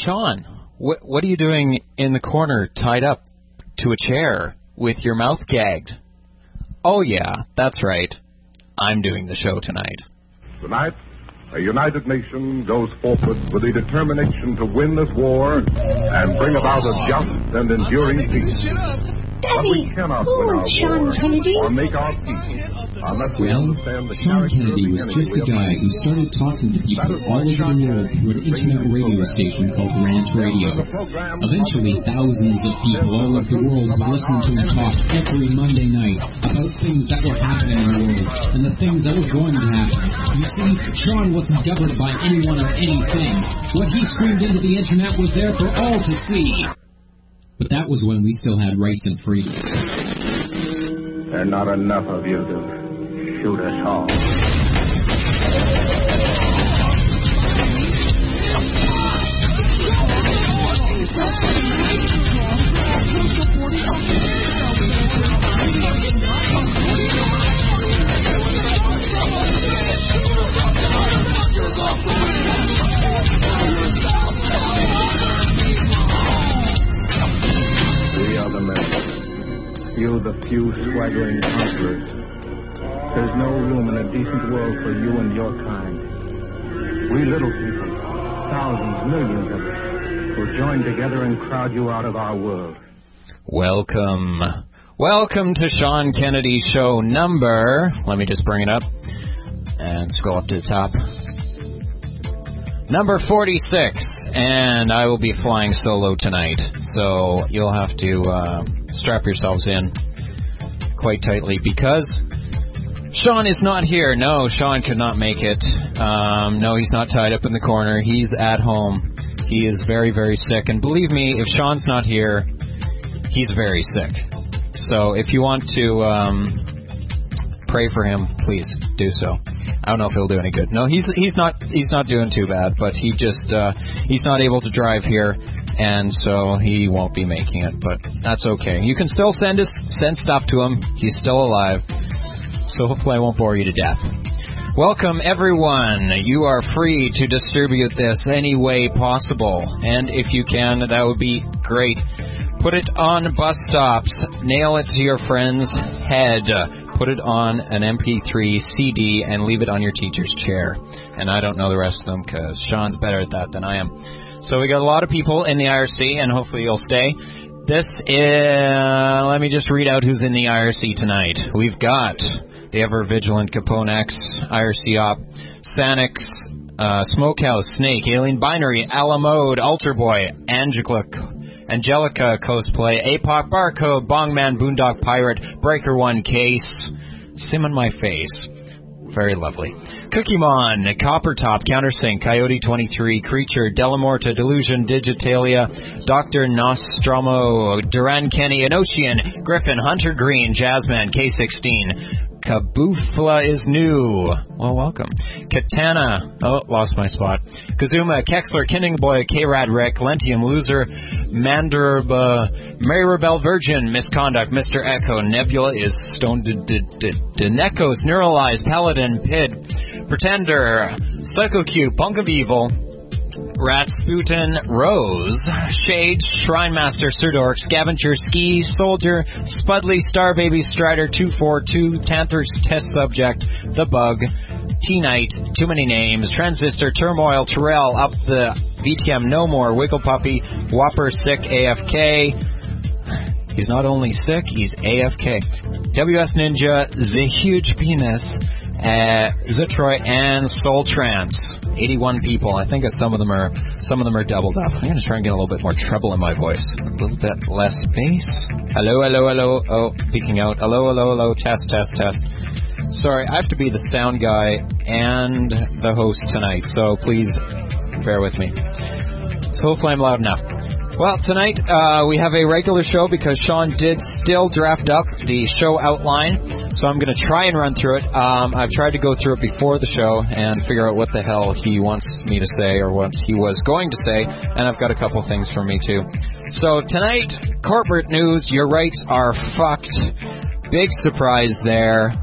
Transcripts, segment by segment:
Sean, what are you doing in the corner tied up to a chair with your mouth gagged? Oh, yeah, that's right. I'm doing the show tonight. Tonight, a united nation goes forward with the determination to win this war and bring about a just and enduring peace. But we cannot win our Sean war Kennedy? or make our peace unless we understand the Sean character Kennedy of was the just a enemy we guy are who started talking to people all over the world through an internet radio station called Rant Radio. Eventually, thousands of people all over the world would listen to him talk every Monday night about things that were happening in the world and the things that were going to happen. You see, Sean wasn't governed by anyone or anything. What he screamed into the internet was there for all to see. But that was when we still had rights and freedoms. There are not enough of you to shoot us all. We are the men. You, the few swaggering conquerors. There's no room in a decent world for you and your kind. We little people, thousands, millions of us, will join together and crowd you out of our world. Welcome. Welcome to Sean Kennedy's show number... Let me just bring it up and scroll up to the top. Number 46, and I will be flying solo tonight, so you'll have to strap yourselves in quite tightly because Sean is not here. No, Sean could not make it. No, he's not tied up in the corner. He's at home. He is very, very sick, and believe me, if Sean's not here, he's very sick. So if you want to pray for him, please do so. I don't know if he'll do any good. No, he's not doing too bad, but he's not able to drive here, and so he won't be making it. But that's okay. You can still send stuff to him. He's still alive, so hopefully I won't bore you to death. Welcome, everyone. You are free to distribute this any way possible, and if you can, that would be great. Put it on bus stops. Nail it to your friend's head. Put it on an MP3 CD and leave it on your teacher's chair. And I don't know the rest of them because Sean's better at that than I am. So we got a lot of people in the IRC, and hopefully you'll stay. This is... Let me just read out who's in the IRC tonight. We've got the ever-vigilant Capone X, IRC Op, Sanix, Smokehouse, Snake, Alien Binary, Alamode, Alter Boy, Angelica Cosplay, APOC Barcode, Bongman, Boondock Pirate, Breaker One Case, Sim on My Face, very lovely, Cookiemon, Coppertop, Countersink, Coyote 23, Creature, Delamorta, Delusion, Digitalia, Dr. Nostromo, Duran Kenny, Enochian, Griffin, Hunter Green, Jazzman, K16, Kaboofla is new. Well, welcome. Katana. Oh, lost my spot. Kazuma, Kexler, Kinningboy, K-Rad Rick, Lentium Loser, Manderba, Mary Rebel Virgin, Misconduct, Mr. Echo, Nebula is Stone Denekos, Neuralize, Paladin, Pid, Pretender, Psycho Cube, Punk of Evil, Ratsputin, Rose, Shade, Shrine Master, Surdork, Scavenger, Ski, Soldier, Spudley, Starbaby, Strider, 242, Tanther's Test Subject, The Bug, T-Knight, Too Many Names, Transistor, Turmoil, Terrell, Up the VTM No More, Wiggle Puppy, Whopper, Sick, AFK. He's not only sick, he's AFK. WS Ninja, The Huge Penis, Zutroy, and Soul Trance. 81 people. I think some of them are doubled up. I'm going to try and get a little bit more treble in my voice. A little bit less bass. Hello, hello, hello. Oh, peeking out. Hello, hello, hello. Test, test, test. Sorry, I have to be the sound guy and the host tonight, so please bear with me. So hopefully I'm loud enough. Well, tonight we have a regular show because Sean did still draft up the show outline, so I'm going to try and run through it. I've tried to go through it before the show and figure out what the hell he wants me to say or what he was going to say, and I've got a couple things for me too. So tonight, corporate news, your rights are fucked. Big surprise there.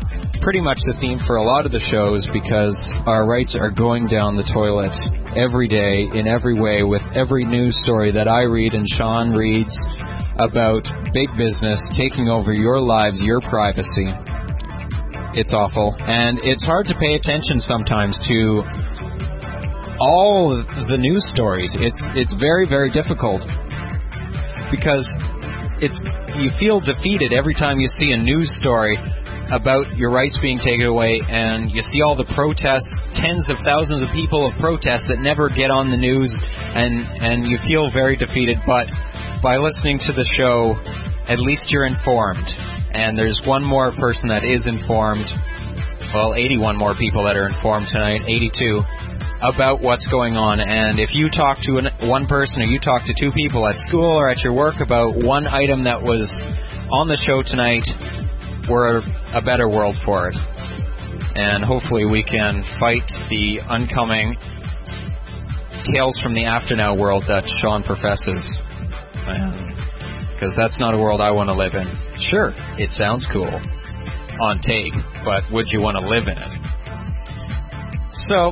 pretty much the theme for a lot of the shows because our rights are going down the toilet every day in every way with every news story that I read and Sean reads about big business taking over your lives, your privacy. It's awful. And it's hard to pay attention sometimes to all the news stories. It's very, very difficult because you feel defeated every time you see a news story about your rights being taken away, and you see all the protests, tens of thousands of people of protests that never get on the news, and you feel very defeated. But by listening to the show, at least you're informed. And there's one more person that is informed, well, 81 more people that are informed tonight, 82, about what's going on. And if you talk to one person or you talk to two people at school or at your work about one item that was on the show tonight, we're a better world for it. And hopefully we can fight the oncoming Tales from the After Now world that Sean professes. Because that's not a world I want to live in. Sure, it sounds cool on tape, but would you want to live in it? So,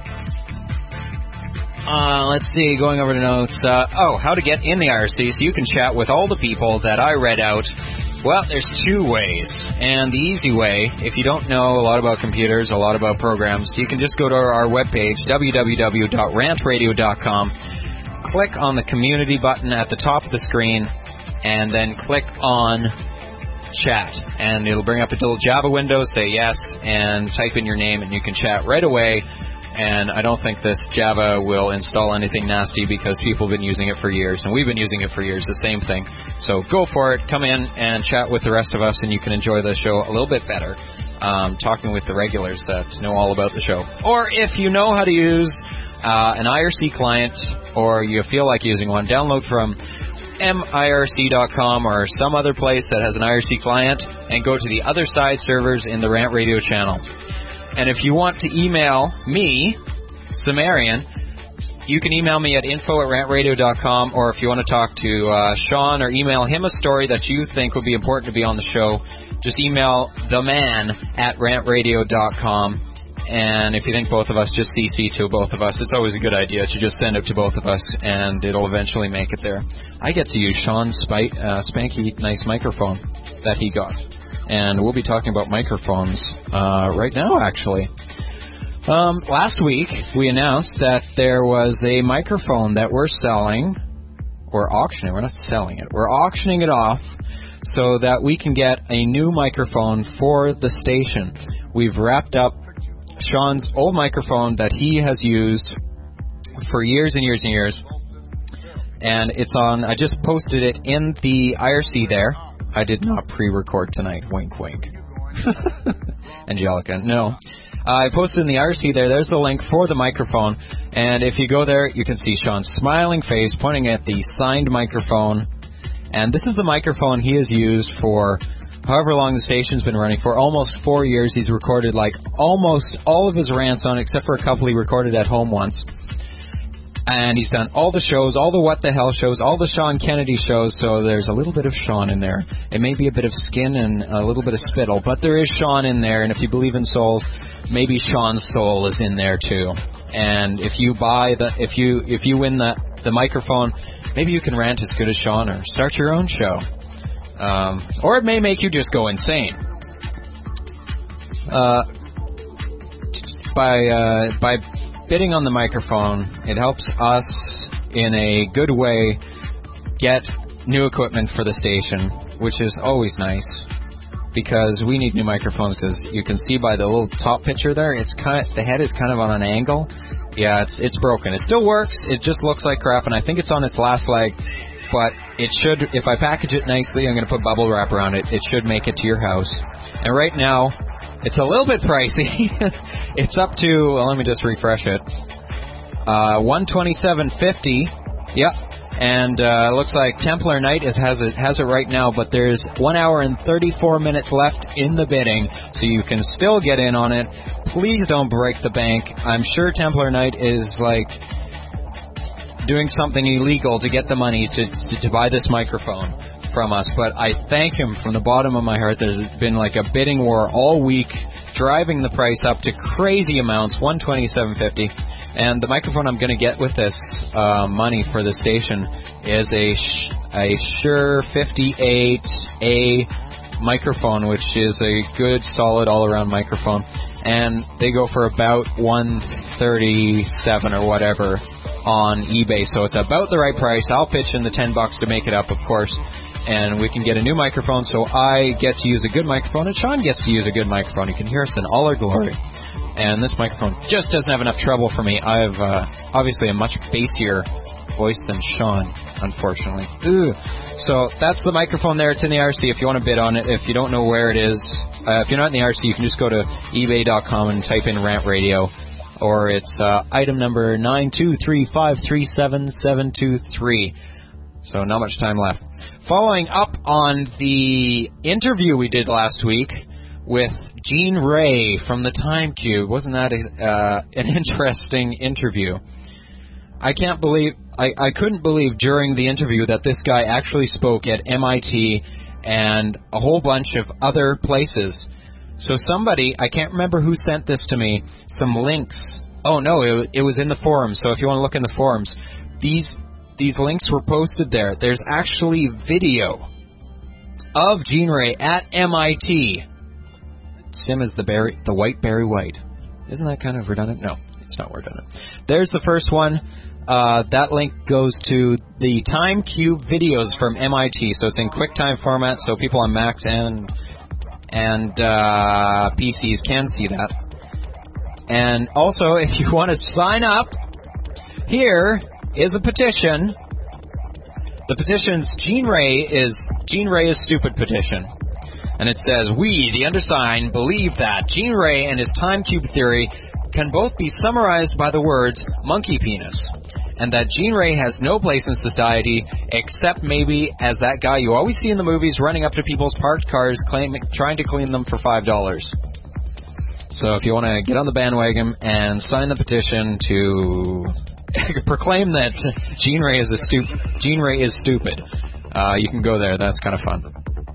let's see, going over the notes. How to get in the IRC so you can chat with all the people that I read out. Well, there's two ways. And the easy way, if you don't know a lot about computers, a lot about programs, you can just go to our webpage, www.rantradio.com, click on the community button at the top of the screen, and then click on chat. And it'll bring up a little Java window, say yes, and type in your name, and you can chat right away. And I don't think this Java will install anything nasty because people have been using it for years, and we've been using it for years, the same thing. So go for it, come in and chat with the rest of us, and you can enjoy the show a little bit better, talking with the regulars that know all about the show. Or if you know how to use an IRC client, or you feel like using one, download from mirc.com or some other place that has an IRC client, and go to the other side servers in the Rant Radio channel. And if you want to email me, Sumerian, you can email me at info@rantradio.com, or if you want to talk to Sean or email him a story that you think would be important to be on the show, just email theman@rantradio.com. And if you think both of us, just CC to both of us. It's always a good idea to just send it to both of us, and it'll eventually make it there. I get to use Sean's spanky nice microphone that he got. And we'll be talking about microphones right now, actually. Last week, we announced that there was a microphone that we're selling, or auctioning. We're not selling it. We're auctioning it off so that we can get a new microphone for the station. We've wrapped up Sean's old microphone that he has used for years and years and years. And it's on, I just posted it in the IRC there. I did not pre-record tonight. Wink, wink. Angelica, no. I posted in the IRC there. There's the link for the microphone. And if you go there, you can see Sean's smiling face pointing at the signed microphone. And this is the microphone he has used for however long the station's been running. For almost 4 years, he's recorded like almost all of his rants on, except for a couple he recorded at home once. And he's done all the shows, all the What the Hell shows, all the Sean Kennedy shows, so there's a little bit of Sean in there. It may be a bit of skin and a little bit of spittle, but there is Sean in there, and if you believe in souls, maybe Sean's soul is in there too. And if you buy if you win the microphone, maybe you can rant as good as Sean or start your own show. Or it may make you just go insane. By bidding on the microphone, it helps us in a good way get new equipment for the station, which is always nice because we need new microphones. Because you can see by the little top picture there, the head is kind of on an angle. Yeah, it's broken. It still works. It just looks like crap, and I think it's on its last leg. But it should, if I package it nicely, I'm going to put bubble wrap around it. It should make it to your house. And right now, it's a little bit pricey. It's up to, well, let me just refresh it. $127.50. Yep. And it looks like Templar Knight has it right now, but there's 1 hour and 34 minutes left in the bidding, so you can still get in on it. Please don't break the bank. I'm sure Templar Knight is like doing something illegal to get the money to buy this microphone from us, but I thank him from the bottom of my heart. There's been like a bidding war all week driving the price up to crazy amounts, $127.50. And the microphone I'm going to get with this money for the station is a Shure 58A microphone, which is a good, solid, all-around microphone. And they go for about $137 or whatever on eBay. So it's about the right price. I'll pitch in the $10 to make it up, of course. And we can get a new microphone, so I get to use a good microphone, and Sean gets to use a good microphone. You can hear us in all our glory. And this microphone just doesn't have enough treble for me. I have obviously a much bassier voice than Sean, unfortunately. So that's the microphone there. It's in the RC if you want to bid on it. If you don't know where it is, if you're not in the RC, you can just go to ebay.com and type in Rant Radio. Or it's item number 923537723. So not much time left. Following up on the interview we did last week with Gene Ray from the Time Cube. Wasn't that an interesting interview? I couldn't believe during the interview that this guy actually spoke at MIT and a whole bunch of other places. So somebody, I can't remember who sent this to me, some links. Oh no, it was in the forums. So if you want to look in the forums, these links were posted there. There's actually video of Gene Ray at MIT. Sim is the white Barry White. Isn't that kind of redundant? No, it's not redundant. There's the first one. That link goes to the Time Cube videos from MIT. So it's in QuickTime format, so people on Macs and PCs can see that. And also, if you want to sign up, here is a petition. The petition's Gene Ray is Stupid petition. And it says, we, the undersigned, believe that Gene Ray and his time cube theory can both be summarized by the words monkey penis, and that Gene Ray has no place in society except maybe as that guy you always see in the movies running up to people's parked cars trying to clean them for $5. So if you want to get on the bandwagon and sign the petition to proclaim that Gene Ray is stupid, you can go there. That's kind of fun.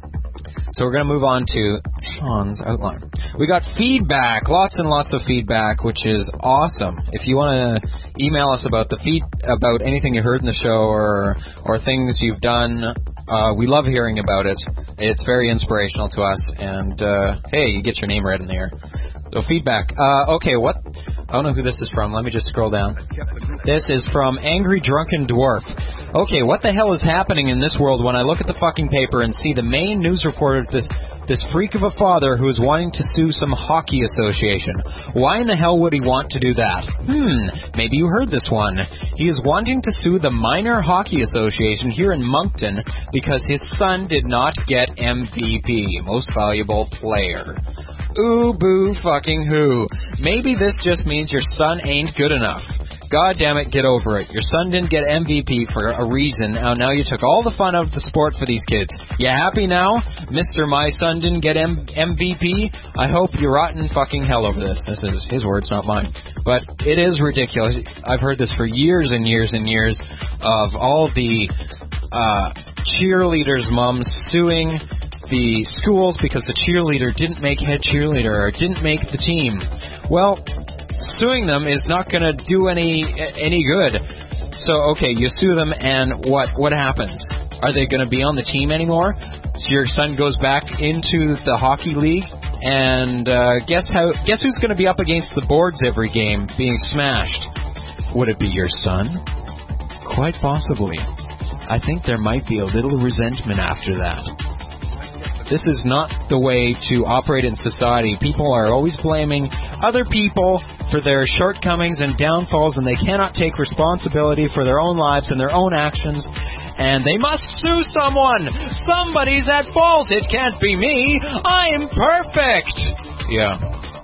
So we're going to move on to Sean's outline. We got feedback, lots and lots of feedback, which is awesome. If you want to email us about about anything you heard in the show or things you've done, we love hearing about it. It's very inspirational to us, and hey, you get your name read in the air. So feedback. Okay, what? I don't know who this is from. Let me just scroll down. This is from Angry Drunken Dwarf. Okay, what the hell is happening in this world when I look at the fucking paper and see the main news reporter, this freak of a father who is wanting to sue some hockey association? Why in the hell would he want to do that? Maybe you heard this one. He is wanting to sue the Minor Hockey Association here in Moncton because his son did not get MVP, Most Valuable Player. Ooh, boo, fucking who. Maybe this just means your son ain't good enough. God damn it, get over it. Your son didn't get MVP for a reason. Now you took all the fun out of the sport for these kids. You happy now? Mr. My son didn't get MVP? I hope you rot in fucking hell over this. This is his words, not mine. But it is ridiculous. I've heard this for years and years and years of all the cheerleaders' moms suing the schools because the cheerleader didn't make head cheerleader or didn't make the team. Well, suing them is not going to do any good. So, okay, you sue them, and what happens? Are they going to be on the team anymore? So your son goes back into the hockey league, and guess who's going to be up against the boards every game, being smashed? Would it be your son? Quite possibly. I think there might be a little resentment after that. This is not the way to operate in society. People are always blaming other people for their shortcomings and downfalls, and they cannot take responsibility for their own lives and their own actions, and they must sue someone. Somebody's at fault. It can't be me. I'm perfect. Yeah.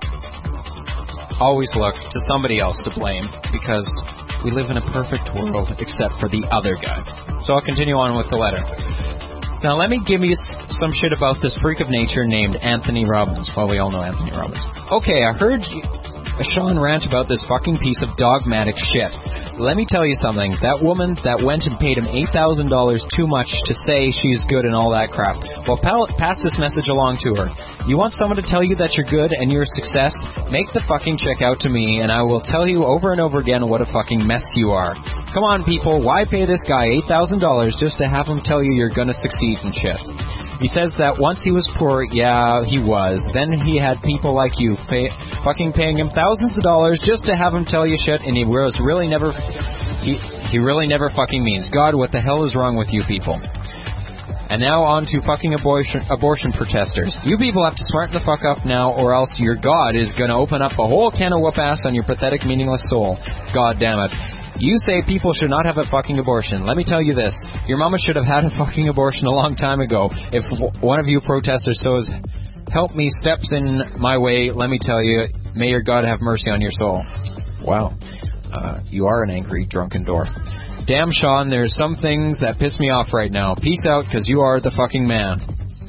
Always look to somebody else to blame, because we live in a perfect world except for the other guy. So I'll continue on with the letter. Now, let me give you some shit about this freak of nature named Anthony Robbins. Well, we all know Anthony Robbins. Okay, I heard a Sean rant about this fucking piece of dogmatic shit. Let me tell you something. That woman that went and paid him $8,000 too much to say she's good and all that crap. Well, pass this message along to her. You want someone to tell you that you're good and you're a success? Make the fucking check out to me, and I will tell you over and over again what a fucking mess you are. Come on, people. Why pay this guy $8,000 just to have him tell you you're going to succeed and shit? He says that once he was poor, yeah, he was. Then he had people like you fucking paying him thousands of dollars just to have him tell you shit, and he really never fucking means. God, what the hell is wrong with you people? And now on to fucking abortion protesters. You people have to smarten the fuck up now, or else your God is going to open up a whole can of whoop-ass on your pathetic, meaningless soul. God damn it. You say people should not have a fucking abortion. Let me tell you this. Your mama should have had a fucking abortion a long time ago. If one of you protesters says, help me, steps in my way, let me tell you, may your God have mercy on your soul. Wow. You are an angry, drunken dwarf. Damn, Sean, there's some things that piss me off right now. Peace out, because you are the fucking man.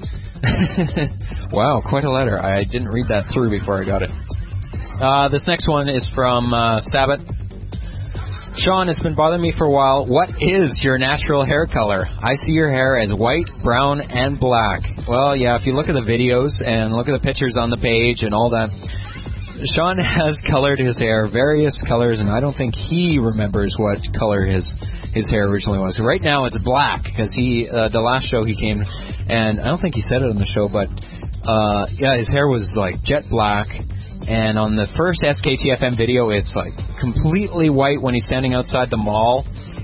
Wow, quite a letter. I didn't read that through before I got it. This next one is from Sabbath. Sean, it's been bothering me for a while. What is your natural hair color? I see your hair as white, brown, and black. Well, yeah, if you look at the videos and look at the pictures on the page and all that, Sean has colored his hair various colors, and I don't think he remembers what color his hair originally was. Right now it's black, because the last show he came, and I don't think he said it on the show, but yeah, his hair was like jet black. And on the first SKTFM video, it's like completely white when he's standing outside the mall.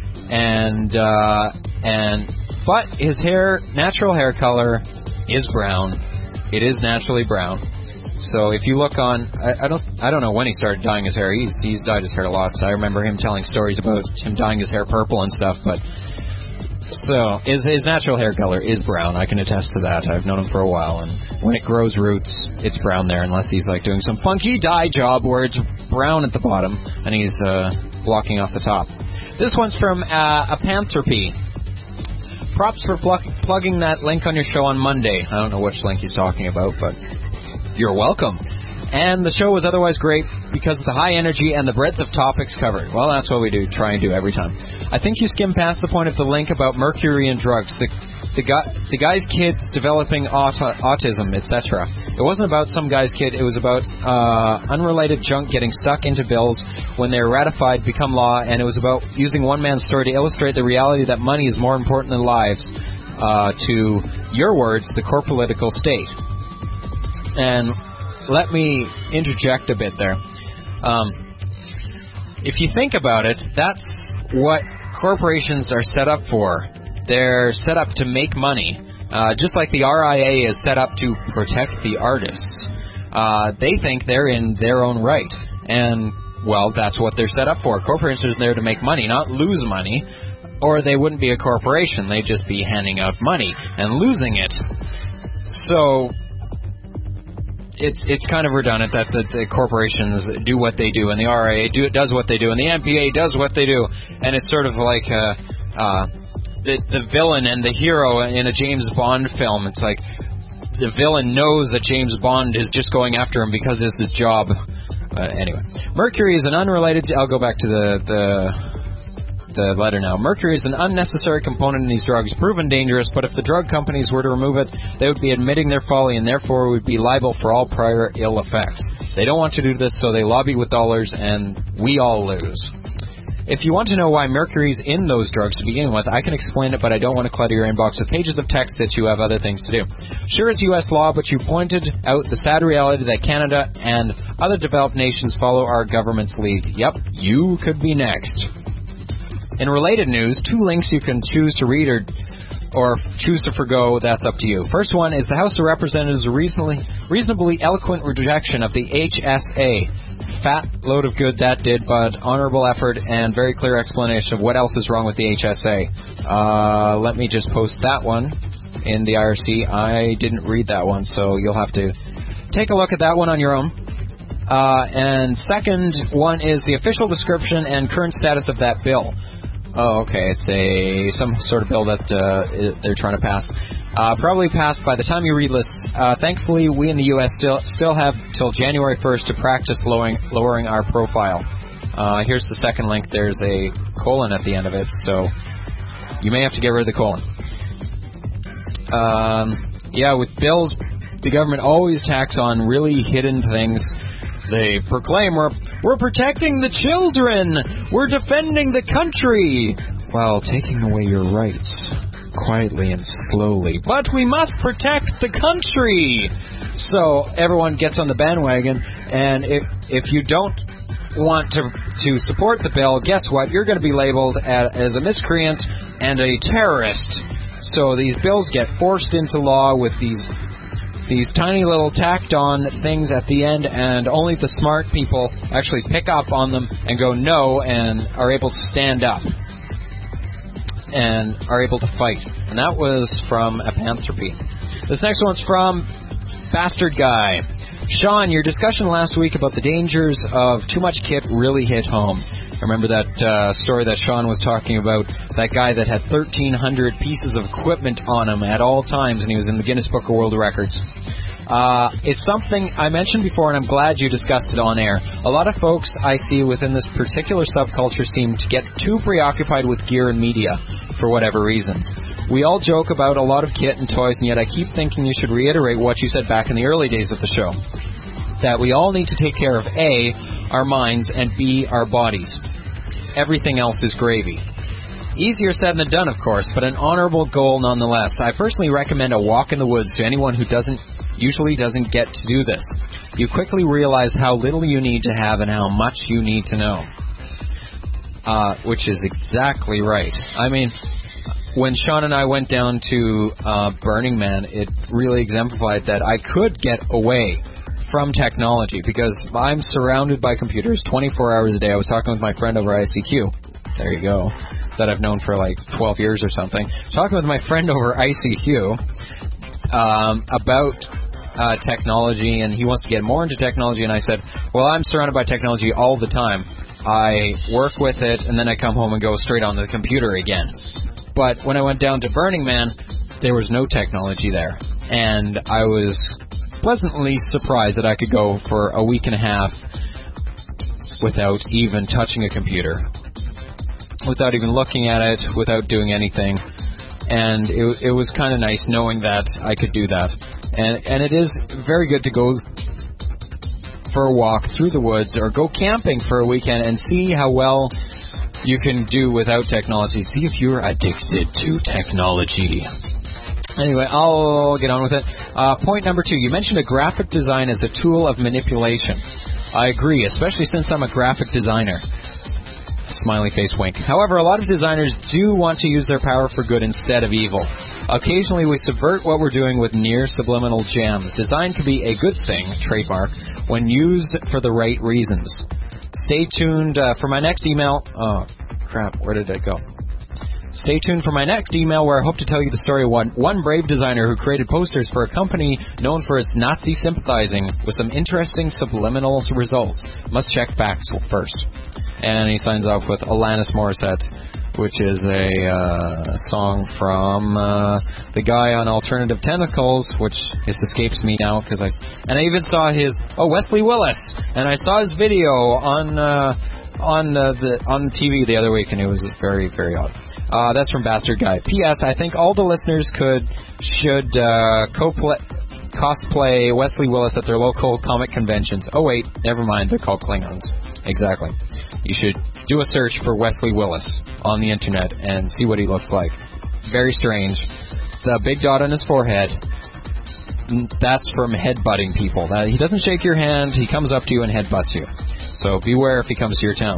But his natural hair color is brown. It is naturally brown. So if you look on, I don't know when he started dyeing his hair. He's dyed his hair a lot. So I remember him telling stories about him dyeing his hair purple and stuff. But so his natural hair color is brown. I can attest to that. I've known him for a while, and when it grows roots, it's brown there, unless he's like doing some funky dye job where it's brown at the bottom and he's blocking off the top. This one's from Apanthropy. Props for plugging that link on your show on Monday. I don't know which link he's talking about, but you're welcome. And the show was otherwise great because of the high energy and the breadth of topics covered. Well, that's what we try and do every time. I think you skimmed past the point of the link about mercury and drugs. The guy's kids developing autism, etc. It wasn't about some guy's kid. It was about unrelated junk getting stuck into bills when they're ratified, become law, and it was about using one man's story to illustrate the reality that money is more important than lives, to your words, the core political state. And let me interject a bit there. If you think about it, that's what corporations are set up for. They're set up to make money, just like the RIA is set up to protect the artists. They think they're in their own right, and, well, that's what they're set up for. Corporations are there to make money, not lose money, or they wouldn't be a corporation. They'd just be handing out money and losing it. So it's kind of redundant that the corporations do what they do, and the RIA does what they do, and the MPA does what they do, and it's sort of like the villain and the hero in a James Bond film. It's like the villain knows that James Bond is just going after him because it's his job. Anyway, mercury is an unrelated... I'll go back to the letter now. Mercury is an unnecessary component in these drugs, proven dangerous, but if the drug companies were to remove it, they would be admitting their folly and therefore would be liable for all prior ill effects. They don't want to do this, so they lobby with dollars, and we all lose. If you want to know why mercury's in those drugs to begin with, I can explain it, but I don't want to clutter your inbox with pages of text that you have other things to do. Sure, it's U.S. law, but you pointed out the sad reality that Canada and other developed nations follow our government's lead. Yep, you could be next. In related news, 2 links you can choose to read or choose to forgo. That's up to you. First one is the House of Representatives' reasonably eloquent rejection of the HSA. Fat load of good that did, but honorable effort and very clear explanation of what else is wrong with the HSA. Let me just post that one in the IRC. I didn't read that one, so you'll have to take a look at that one on your own. And second one is the official description and current status of that bill. Oh, okay. It's some sort of bill that they're trying to pass. Probably passed by the time you read this. Thankfully, we in the U.S. still have till January 1st to practice lowering our profile. Here's the second link. There's a colon at the end of it, so you may have to get rid of the colon. With bills, the government always tacks on really hidden things. They proclaim we're protecting the children, we're defending the country, while taking away your rights quietly and slowly. But we must protect the country. So everyone gets on the bandwagon, and if you don't want to support the bill, guess what? You're going to be labeled as a miscreant and a terrorist. So these bills get forced into law with these tiny little tacked-on things at the end, and only the smart people actually pick up on them and go no and are able to stand up and are able to fight. And that was from Apanthropy. This next one's from Bastard Guy. Sean, your discussion last week about the dangers of too much kit really hit home. I remember that story that Sean was talking about, that guy that had 1,300 pieces of equipment on him at all times, and he was in the Guinness Book of World Records. It's something I mentioned before, and I'm glad you discussed it on air. A lot of folks I see within this particular subculture seem to get too preoccupied with gear and media for whatever reasons. We all joke about a lot of kit and toys, and yet I keep thinking you should reiterate what you said back in the early days of the show, that we all need to take care of A, our minds, and B, our bodies. Everything else is gravy. Easier said than done, of course, but an honorable goal nonetheless. I personally recommend a walk in the woods to anyone who usually doesn't get to do this. You quickly realize how little you need to have and how much you need to know. Which is exactly right. I mean, when Sean and I went down to Burning Man, it really exemplified that I could get away from technology because I'm surrounded by computers 24 hours a day. I was talking with my friend over ICQ. There you go. That I've known for like 12 years or something. Talking with my friend over ICQ about technology, and he wants to get more into technology, and I said, well, I'm surrounded by technology all the time. I work with it, and then I come home and go straight on the computer again. But when I went down to Burning Man, there was no technology there, and I was pleasantly surprised that I could go for a week and a half without even touching a computer, without even looking at it, without doing anything. And it was kind of nice knowing that I could do that. And it is very good to go for a walk through the woods or go camping for a weekend and see how well you can do without technology. See if you're addicted to technology. Anyway, I'll get on with it. Point number 2, you mentioned a graphic design as a tool of manipulation. I agree, especially since I'm a graphic designer. Smiley face wink. However, a lot of designers do want to use their power for good instead of evil. Occasionally, we subvert what we're doing with near subliminal gems. Design can be a good thing, trademark, when used for the right reasons. Stay tuned for my next email. Oh, crap, where did it go? Stay tuned for my next email where I hope to tell you the story of one brave designer who created posters for a company known for its Nazi sympathizing with some interesting subliminal results. Must check facts first. And he signs off with Alanis Morissette, which is a song from the guy on Alternative Tentacles, which escapes me now because I even saw his Wesley Willis, and I saw his video on TV the other week, and it was very, very odd. That's from Bastard Guy. P.S. I think all the listeners should cosplay Wesley Willis at their local comic conventions. Oh wait, never mind. They're called Klingons. Exactly. You should do a search for Wesley Willis on the internet and see what he looks like. Very strange. The big dot on his forehead, that's from headbutting people. He doesn't shake your hand, he comes up to you and headbutts you. So beware if he comes to your town.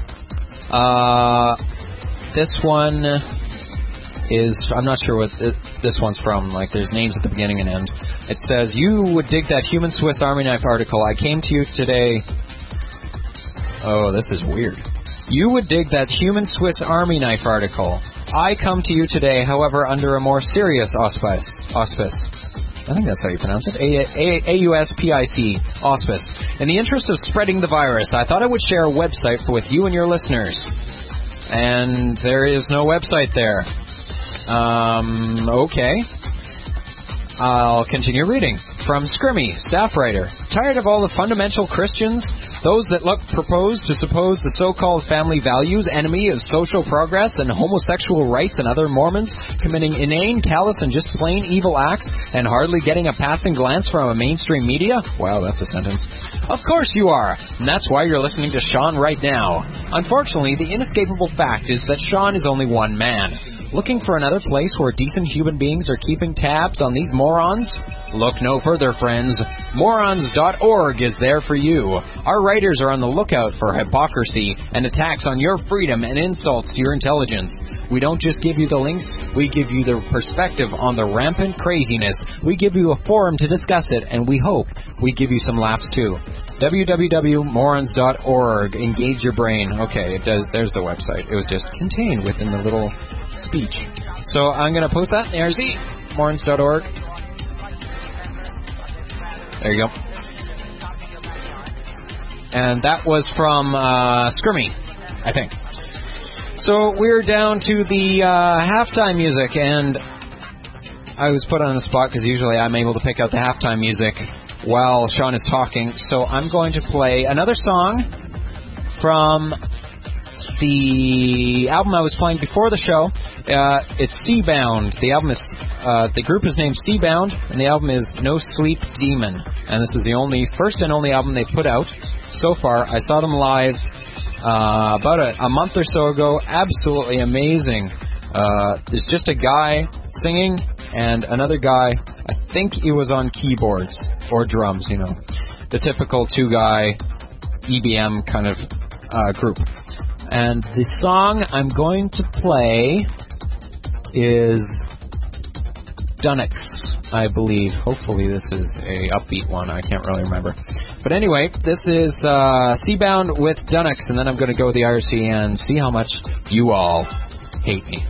This one is, I'm not sure what this one's from. Like, there's names at the beginning and end. It says, you would dig that human Swiss Army knife article. I came to you today. Oh, this is weird. You would dig that human Swiss Army knife article. I come to you today, however, under a more serious auspice. I think that's how you pronounce it. AUSPIC, auspice. In the interest of spreading the virus, I thought I would share a website with you and your listeners. And there is no website there. Okay. I'll continue reading. From Scrimmy, staff writer. Tired of all the fundamental Christians? Those that propose to suppose the so-called family values, enemy of social progress, and homosexual rights, and other Mormons committing inane, callous, and just plain evil acts, and hardly getting a passing glance from a mainstream media? Wow, that's a sentence. Of course you are, and that's why you're listening to Sean right now. Unfortunately, the inescapable fact is that Sean is only one man. Looking for another place where decent human beings are keeping tabs on these morons? Look no further, friends. Morons.org is there for you. Our writers are on the lookout for hypocrisy and attacks on your freedom and insults to your intelligence. We don't just give you the links, we give you the perspective on the rampant craziness. We give you a forum to discuss it, and we hope we give you some laughs too. www.morons.org. Engage your brain. Okay, it does. There's the website. It was just contained within the little speech. So I'm going to post that in the RC, morons.org. There you go. And that was from Scrimmy, I think. So we're down to the halftime music, and I was put on the spot because usually I'm able to pick out the halftime music while Sean is talking. So I'm going to play another song from the album I was playing before the show. It's Seabound. The album is the group is named Seabound, and the album is No Sleep Demon. And this is the first and only album they put out so far. I saw them live about a month or so ago. Absolutely amazing. There's just a guy singing and another guy. I think he was on keyboards or drums. You know, the typical two-guy EBM kind of group. And the song I'm going to play is Dunnix, I believe. Hopefully this is a upbeat one. I can't really remember. But anyway, this is Seabound with Dunnix, and then I'm going to go with the IRC and see how much you all hate me.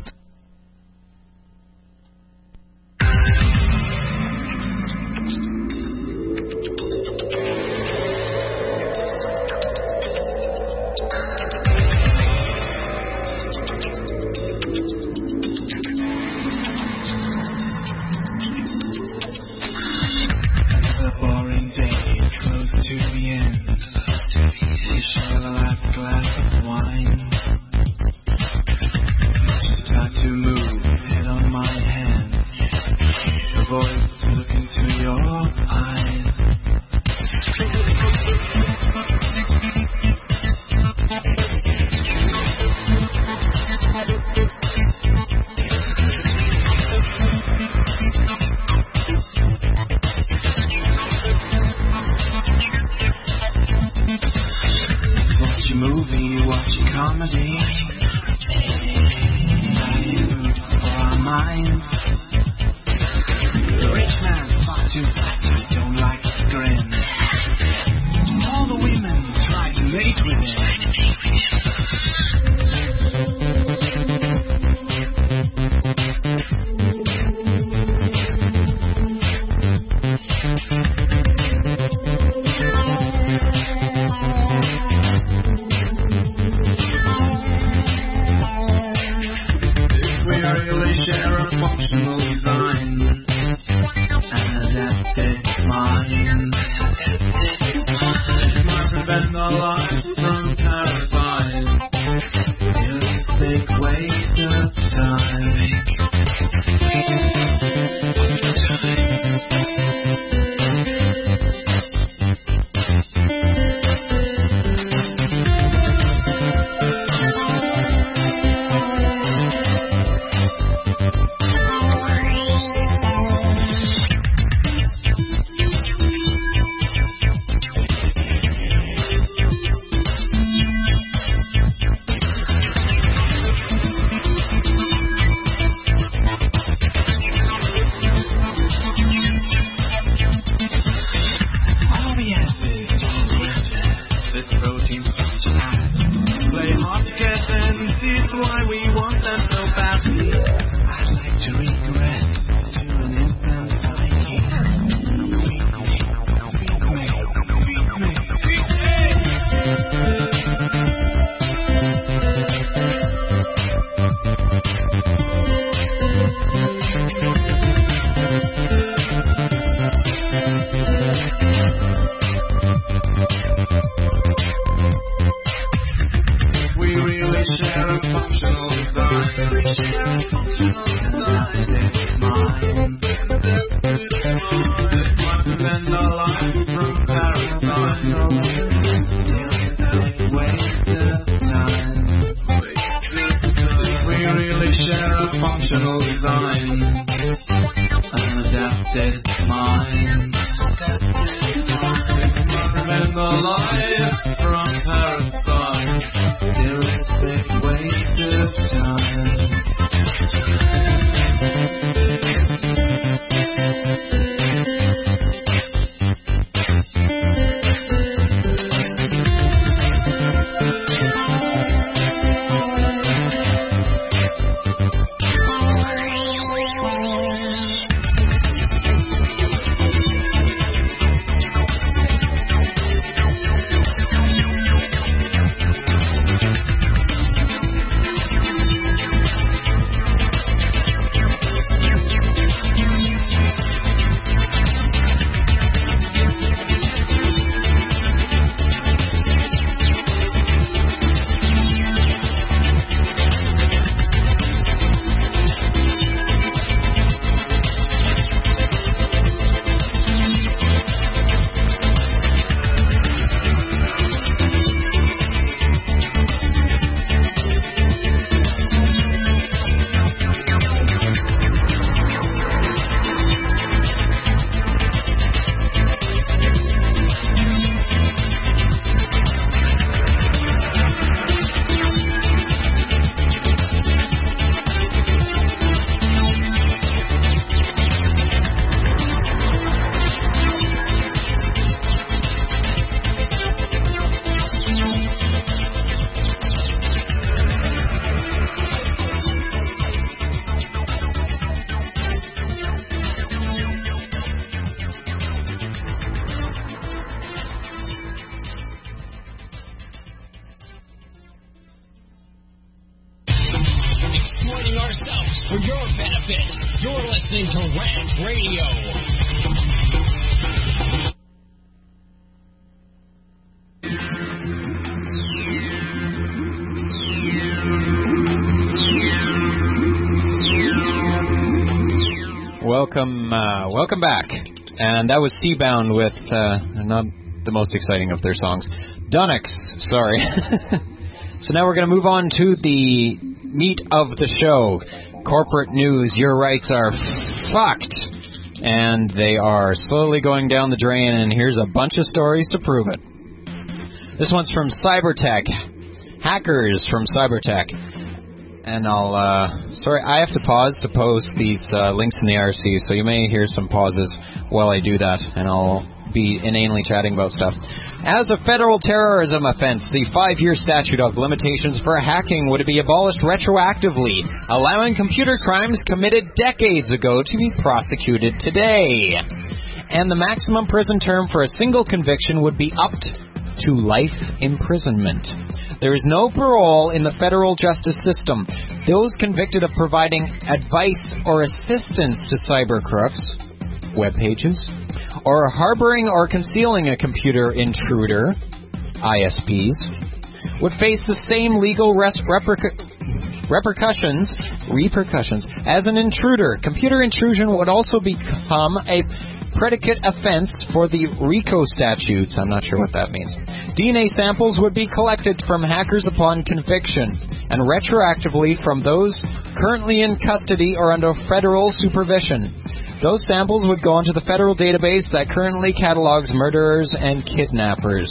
mind, an adapted mind. Remember lives from parasite, terrific waste of time. Welcome back. And that was Seabound with not the most exciting of their songs. Dunix, sorry. So now we're going to move on to the meat of the show. Corporate news. Your rights are fucked. And they are slowly going down the drain, and here's a bunch of stories to prove it. This one's from Cybertech. Hackers from Cybertech. And sorry, I have to pause to post these links in the IRC, so you may hear some pauses while I do that, and I'll be inanely chatting about stuff. As a federal terrorism offense, the 5-year statute of limitations for hacking would be abolished retroactively, allowing computer crimes committed decades ago to be prosecuted today. And the maximum prison term for a single conviction would be upped to life imprisonment. There is no parole in the federal justice system. Those convicted of providing advice or assistance to cyber crooks, web pages, or harboring or concealing a computer intruder, ISPs, would face the same legal repercussions as an intruder. Computer intrusion would also become a predicate offense for the RICO statutes. I'm not sure what that means. DNA samples would be collected from hackers upon conviction and retroactively from those currently in custody or under federal supervision. Those samples would go onto the federal database that currently catalogs murderers and kidnappers.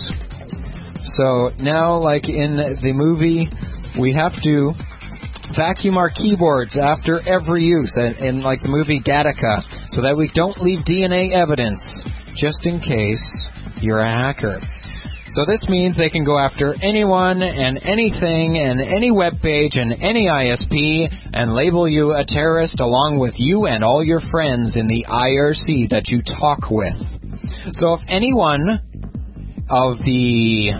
So now, like in the movie, we have to vacuum our keyboards after every use, in like the movie Gattaca, so that we don't leave DNA evidence, just in case you're a hacker. So this means they can go after anyone and anything and any web page and any ISP and label you a terrorist along with you and all your friends in the IRC that you talk with. So if anyone of the,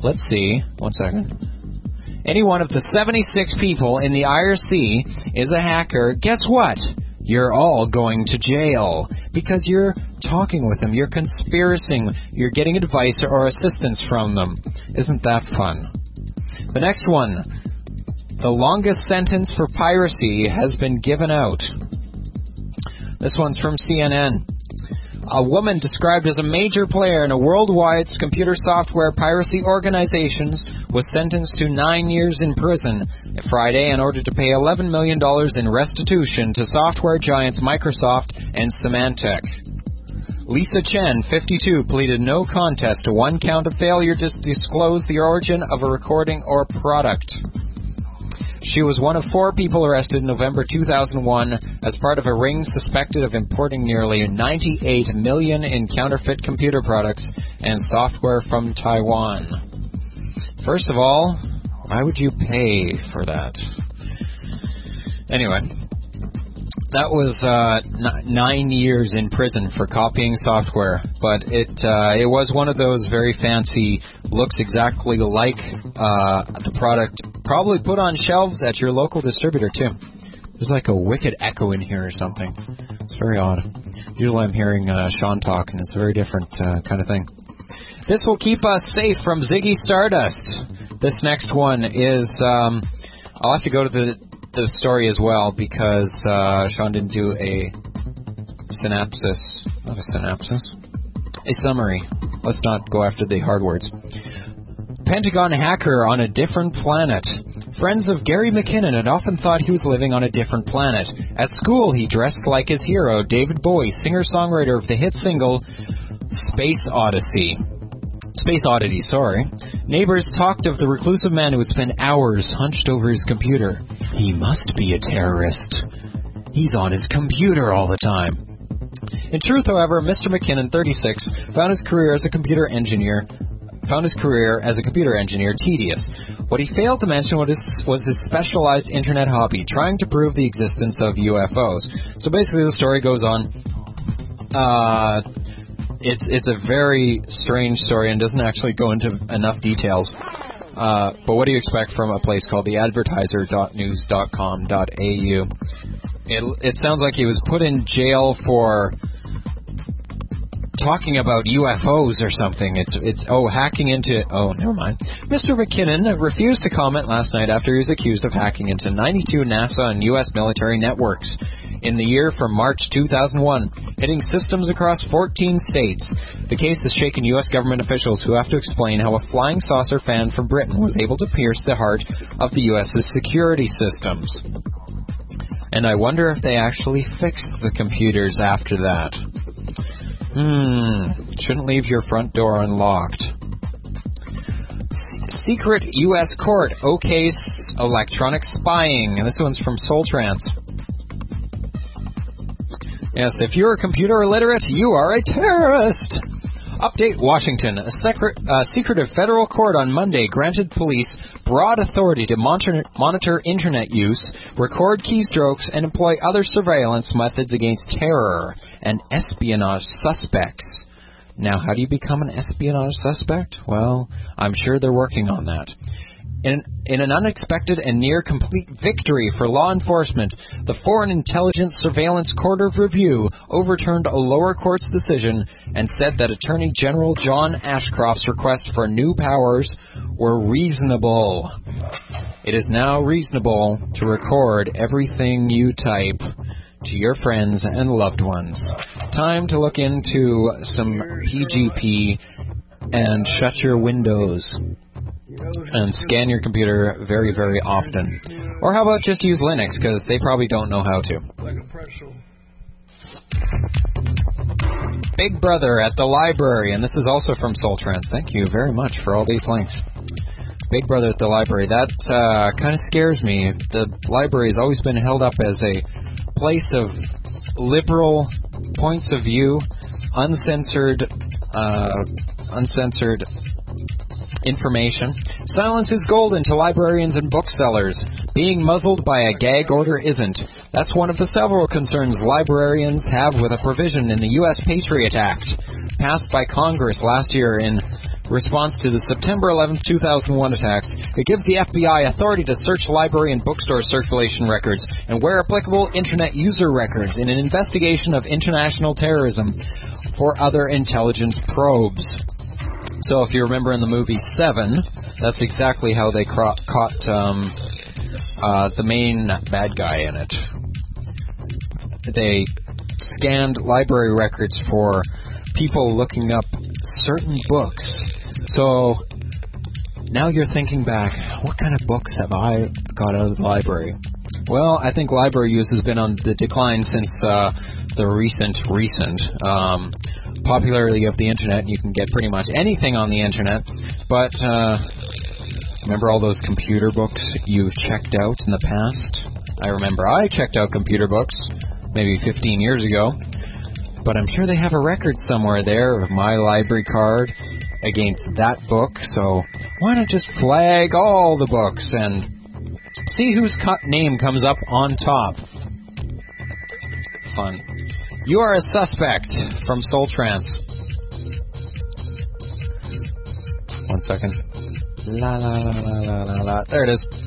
any one of the 76 people in the IRC is a hacker, guess what? You're all going to jail because you're talking with them, you're conspiring, you're getting advice or assistance from them. Isn't that fun? The next one, the longest sentence for piracy has been given out. This one's from CNN. A woman described as a major player in a worldwide computer software piracy organization was sentenced to 9 years in prison Friday in order to pay $11 million in restitution to software giants Microsoft and Symantec. Lisa Chen, 52, pleaded no contest to one count of failure to disclose the origin of a recording or product. She was one of 4 people arrested in November 2001 as part of a ring suspected of importing nearly 98 million in counterfeit computer products and software from Taiwan. First of all, why would you pay for that? Anyway, that was 9 years in prison for copying software, but it was one of those very fancy, looks exactly like the product, probably put on shelves at your local distributor too. There's like a wicked echo in here or something. It's very odd. Usually I'm hearing Sean talk, and it's a very different kind of thing. This will keep us safe from Ziggy Stardust. This next one is, I'll have to go to the story as well because Sean didn't do a synopsis. Not a synopsis. A summary. Let's not go after the hard words. Pentagon hacker on a different planet. Friends of Gary McKinnon had often thought he was living on a different planet. At school, he dressed like his hero, David Bowie, singer-songwriter of the hit single Space Oddity. Neighbors talked of the reclusive man who would spend hours hunched over his computer. He must be a terrorist. He's on his computer all the time. In truth, however, Mr. McKinnon, 36, found his career as a computer engineer tedious. What he failed to mention was his specialized internet hobby, trying to prove the existence of UFOs. So basically the story goes on. It's a very strange story and doesn't actually go into enough details. But what do you expect from a place called theadvertiser.news.com.au? It sounds like he was put in jail for talking about UFOs or something. Hacking into... Oh, never mind. Mr. McKinnon refused to comment last night after he was accused of hacking into 92 NASA and U.S. military networks in the year from March 2001, hitting systems across 14 states. The case has shaken U.S. government officials who have to explain how a flying saucer fan from Britain was able to pierce the heart of the U.S.'s security systems. And I wonder if they actually fixed the computers after that. Shouldn't leave your front door unlocked. Secret U.S. court okays electronic spying. And this one's from Soul Trance. Yes, if you're computer illiterate, you are a terrorist. Update Washington. A secretive federal court on Monday granted police broad authority to monitor internet use, record keystrokes, and employ other surveillance methods against terror and espionage suspects. Now, how do you become an espionage suspect? Well, I'm sure they're working on that. In an unexpected and near-complete victory for law enforcement, the Foreign Intelligence Surveillance Court of Review overturned a lower court's decision and said that Attorney General John Ashcroft's request for new powers were reasonable. It is now reasonable to record everything you type to your friends and loved ones. Time to look into some PGP and shut your windows. And scan your computer very, very often. Or how about just use Linux, because they probably don't know how to. Big Brother at the library, and this is also from Soul Trance. Thank you very much for all these links. Big Brother at the library. That kind of scares me. The library has always been held up as a place of liberal points of view, uncensored information. Silence is golden to librarians and booksellers. Being muzzled by a gag order isn't. That's one of the several concerns librarians have with a provision in the U.S. Patriot Act, passed by Congress last year in response to the September 11, 2001 attacks. It gives the FBI authority to search library and bookstore circulation records and, where applicable, Internet user records in an investigation of international terrorism for other intelligence probes. So if you remember in the movie Seven, that's exactly how they caught the main bad guy in it. They scanned library records for people looking up certain books. So now you're thinking back, what kind of books have I got out of the library? Well, I think library use has been on the decline since the recent popularity of the internet. You can get pretty much anything on the internet, but remember all those computer books you've checked out in the past? I remember I checked out computer books maybe 15 years ago, but I'm sure they have a record somewhere there of my library card against that book, so why not just flag all the books and see whose name comes up on top? Fun. You are a suspect from Soul Trance. 1 second. La la la la la la. There it is.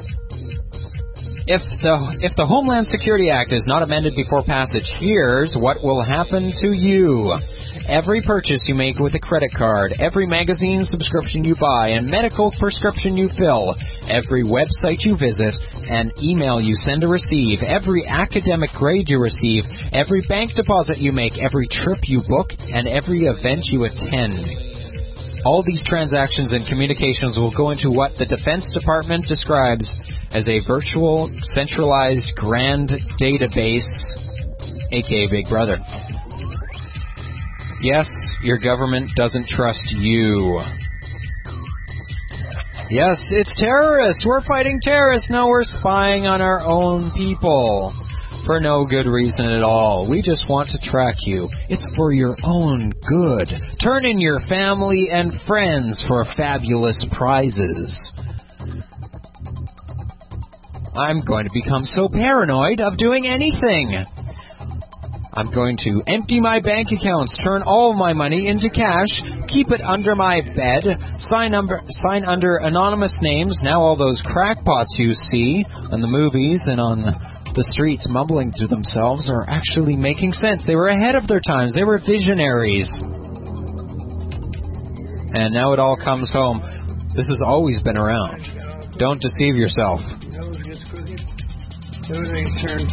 If the Homeland Security Act is not amended before passage, here's what will happen to you. Every purchase you make with a credit card, every magazine subscription you buy, and medical prescription you fill, every website you visit, and email you send or receive, every academic grade you receive, every bank deposit you make, every trip you book, and every event you attend. All these transactions and communications will go into what the Defense Department describes as a virtual, centralized, grand database, aka Big Brother. Yes, your government doesn't trust you. Yes, it's terrorists. We're fighting terrorists. No, we're spying on our own people. For no good reason at all. We just want to track you. It's for your own good. Turn in your family and friends for fabulous prizes. I'm going to become so paranoid of doing anything. I'm going to empty my bank accounts, turn all my money into cash, keep it under my bed, sign under anonymous names. Now all those crackpots you see in the movies and on the streets mumbling to themselves are actually making sense. They were ahead of their times. They were visionaries. And now it all comes home. This has always been around. Don't deceive yourself. Everything's turned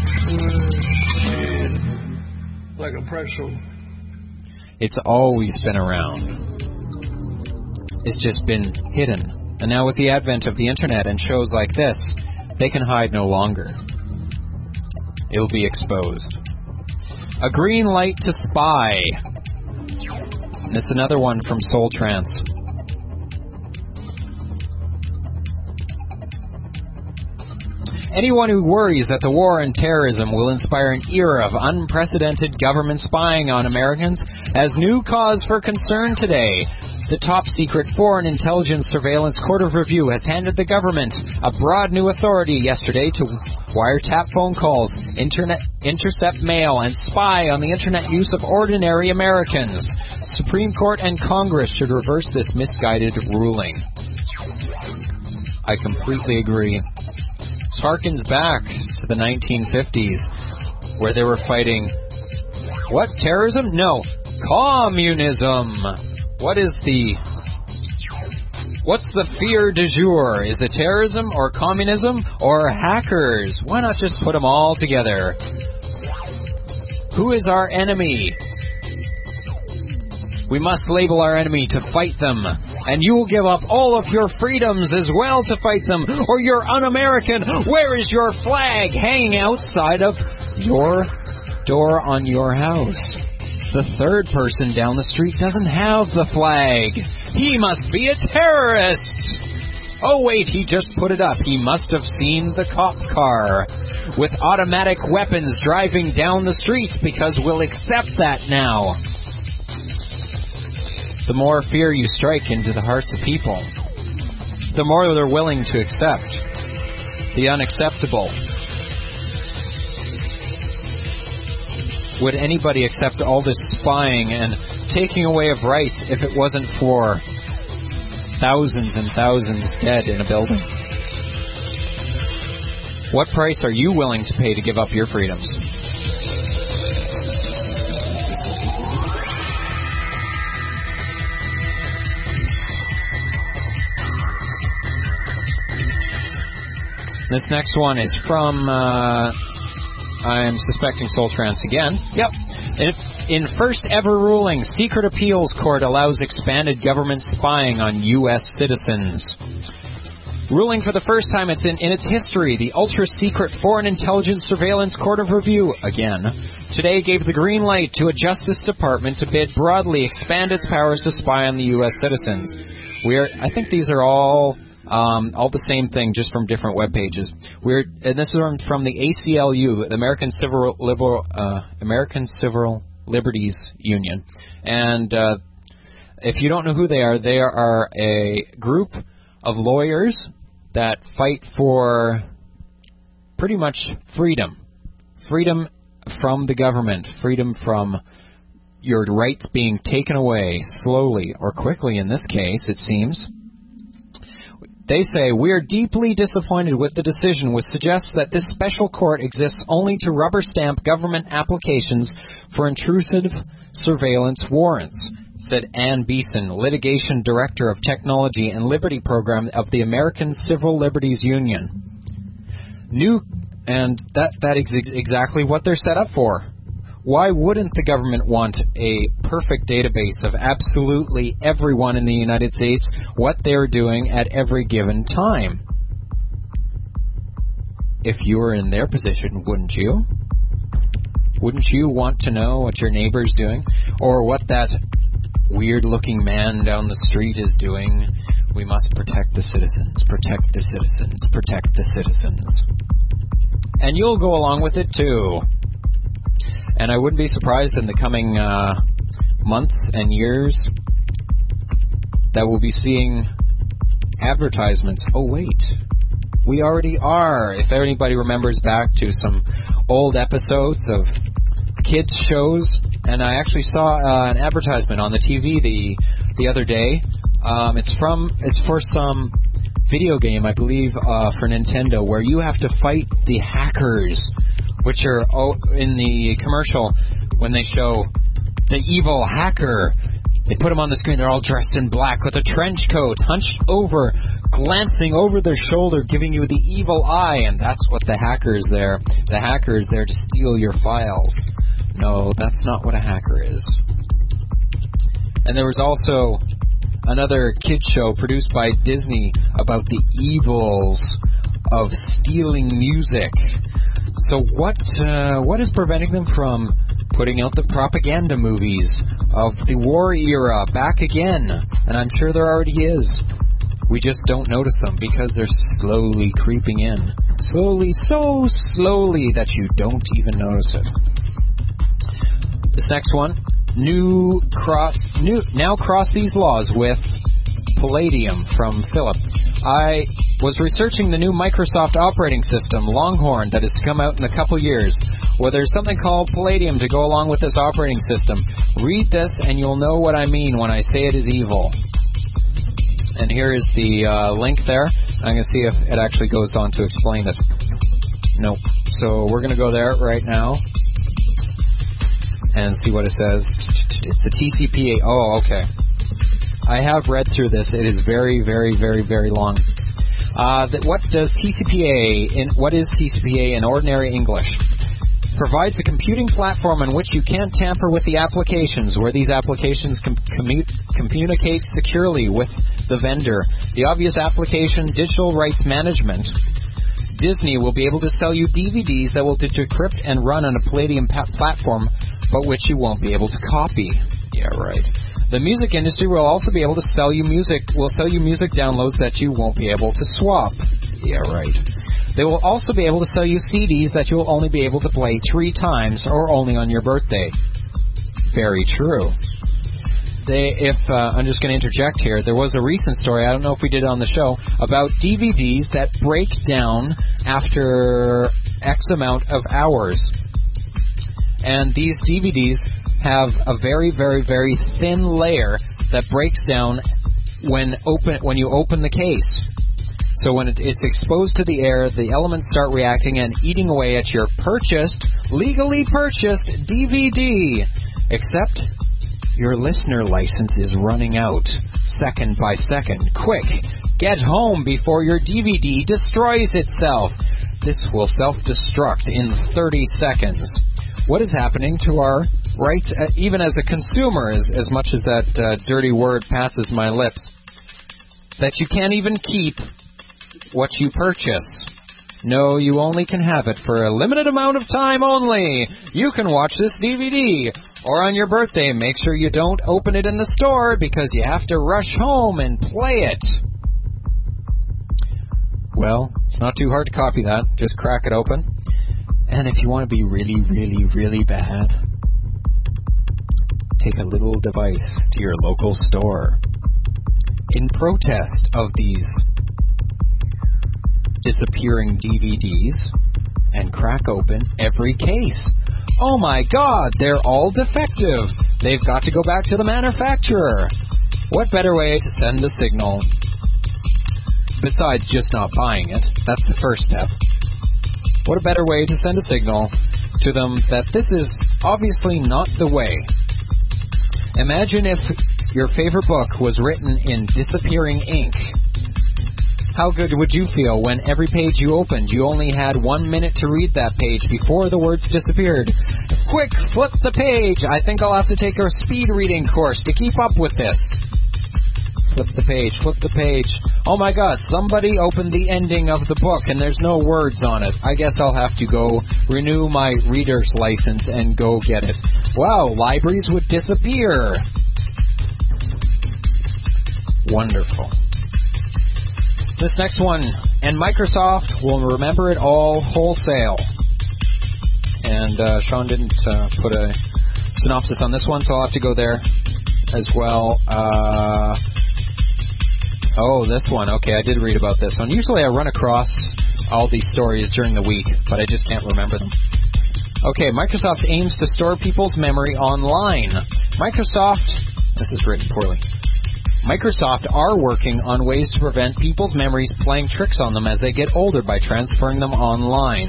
like a pretzel. It's always been around. It's just been hidden. And now with the advent of the internet and shows like this, they can hide no longer. It'll be exposed. A green light to spy. And this is another one from Soul Trance. Anyone who worries that the war on terrorism will inspire an era of unprecedented government spying on Americans has new cause for concern today. The top-secret Foreign Intelligence Surveillance Court of Review has handed the government a broad new authority yesterday to wiretap phone calls, intercept mail, and spy on the Internet use of ordinary Americans. Supreme Court and Congress should reverse this misguided ruling. I completely agree. This harkens back to the 1950s, where they were fighting, what, terrorism? No, communism. What's the fear du jour? Is it terrorism or communism or hackers? Why not just put them all together? Who is our enemy? We must label our enemy to fight them. And you will give up all of your freedoms as well to fight them, or you're un-American. Where is your flag hanging outside of your door on your house? The third person down the street doesn't have the flag. He must be a terrorist. Oh, wait, he just put it up. He must have seen the cop car with automatic weapons driving down the streets, because we'll accept that now. The more fear you strike into the hearts of people, the more they're willing to accept the unacceptable. Would anybody accept all this spying and taking away of rights if it wasn't for thousands and thousands dead in a building? What price are you willing to pay to give up your freedoms? This next one is from I'm suspecting soul trance again. Yep. In first ever ruling, Secret Appeals Court allows expanded government spying on U.S. citizens. Ruling for the first time in its history, the ultra-secret Foreign Intelligence Surveillance Court of Review, again, today gave the green light to a Justice Department to bid broadly expand its powers to spy on the U.S. citizens. I think these are all the same thing, just from different web pages. And this is from the ACLU, the American Civil Liberties Union. And if you don't know who they are a group of lawyers that fight for pretty much freedom from the government, freedom from your rights being taken away slowly or quickly in this case, it seems. They say, we are deeply disappointed with the decision, which suggests that this special court exists only to rubber stamp government applications for intrusive surveillance warrants, said Ann Beeson, Litigation Director of Technology and Liberty Program of the American Civil Liberties Union. That is exactly what they're set up for. Why wouldn't the government want a perfect database of absolutely everyone in the United States, what they're doing at every given time? If you were in their position, wouldn't you? Wouldn't you want to know what your neighbor's doing? Or what that weird-looking man down the street is doing? We must protect the citizens, protect the citizens, protect the citizens. And you'll go along with it, too. And I wouldn't be surprised in the coming months and years that we'll be seeing advertisements. Oh, wait. We already are. If anybody remembers back to some old episodes of kids' shows, and I actually saw an advertisement on the TV the other day. It's for some video game, I believe, for Nintendo, where you have to fight the hackers, which are in the commercial when they show the evil hacker. They put them on the screen. They're all dressed in black with a trench coat, hunched over, glancing over their shoulder, giving you the evil eye, and that's what the hacker's there. The hacker's there to steal your files. No, that's not what a hacker is. And there was also another kids show produced by Disney about the evils of stealing music. So what is preventing them from putting out the propaganda movies of the war era back again? And I'm sure there already is. We just don't notice them because they're slowly creeping in. Slowly, so slowly that you don't even notice it. This next one, now cross these laws with Palladium from Philip. I was researching the new Microsoft operating system, Longhorn, that is to come out in a couple years. Well, there's something called Palladium to go along with this operating system. Read this and you'll know what I mean when I say it is evil. And here is the link there. I'm going to see if it actually goes on to explain it. Nope. So we're going to go there right now and see what it says. It's the TCPA. Oh, okay. I have read through this. It is very, very, very, very long. What is TCPA in ordinary English? Provides a computing platform on which you can't tamper with the applications, where these applications communicate securely with the vendor. The obvious application, digital rights management. Disney will be able to sell you DVDs that will decrypt and run on a Palladium platform, but which you won't be able to copy. Yeah, right. The music industry will also be able to sell you music downloads that you won't be able to swap. Yeah, right. They will also be able to sell you CDs that you will only be able to play 3 times or only on your birthday. Very true. I'm just going to interject here. There was a recent story, I don't know if we did it on the show, about DVDs that break down after X amount of hours. And these DVDs have a very, very, very thin layer that breaks down when you open the case. So when it's exposed to the air, the elements start reacting and eating away at your legally purchased DVD. Except your listener license is running out second by second. Quick, get home before your DVD destroys itself. this will self-destruct in 30 seconds. What is happening to our rights, even as a consumer, as much as that dirty word passes my lips, that you can't even keep what you purchase? No, you only can have it for a limited amount of time only. You can watch this DVD. Or on your birthday, make sure you don't open it in the store because you have to rush home and play it. Well, it's not too hard to copy that. Just crack it open. And if you want to be really, really, really bad, take a little device to your local store in protest of these disappearing DVDs and crack open every case. Oh my God, they're all defective. They've got to go back to the manufacturer. What better way to send a signal besides just not buying it? That's the first step. What a better way to send a signal to them that this is obviously not the way. Imagine if your favorite book was written in disappearing ink. How good would you feel when every page you opened, you only had 1 minute to read that page before the words disappeared? Quick, flip the page. I think I'll have to take a speed reading course to keep up with this. Flip the page, flip the page. Oh my God, somebody opened the ending of the book and there's no words on it. I guess I'll have to go renew my reader's license and go get it. Wow, libraries would disappear. Wonderful. This next one, and Microsoft will remember it all wholesale. And Sean didn't put a synopsis on this one, so I'll have to go there as well. This one. Okay, I did read about this one. Usually I run across all these stories during the week, but I just can't remember them. Okay, Microsoft aims to store people's memory online. This is written poorly. Microsoft are working on ways to prevent people's memories playing tricks on them as they get older by transferring them online.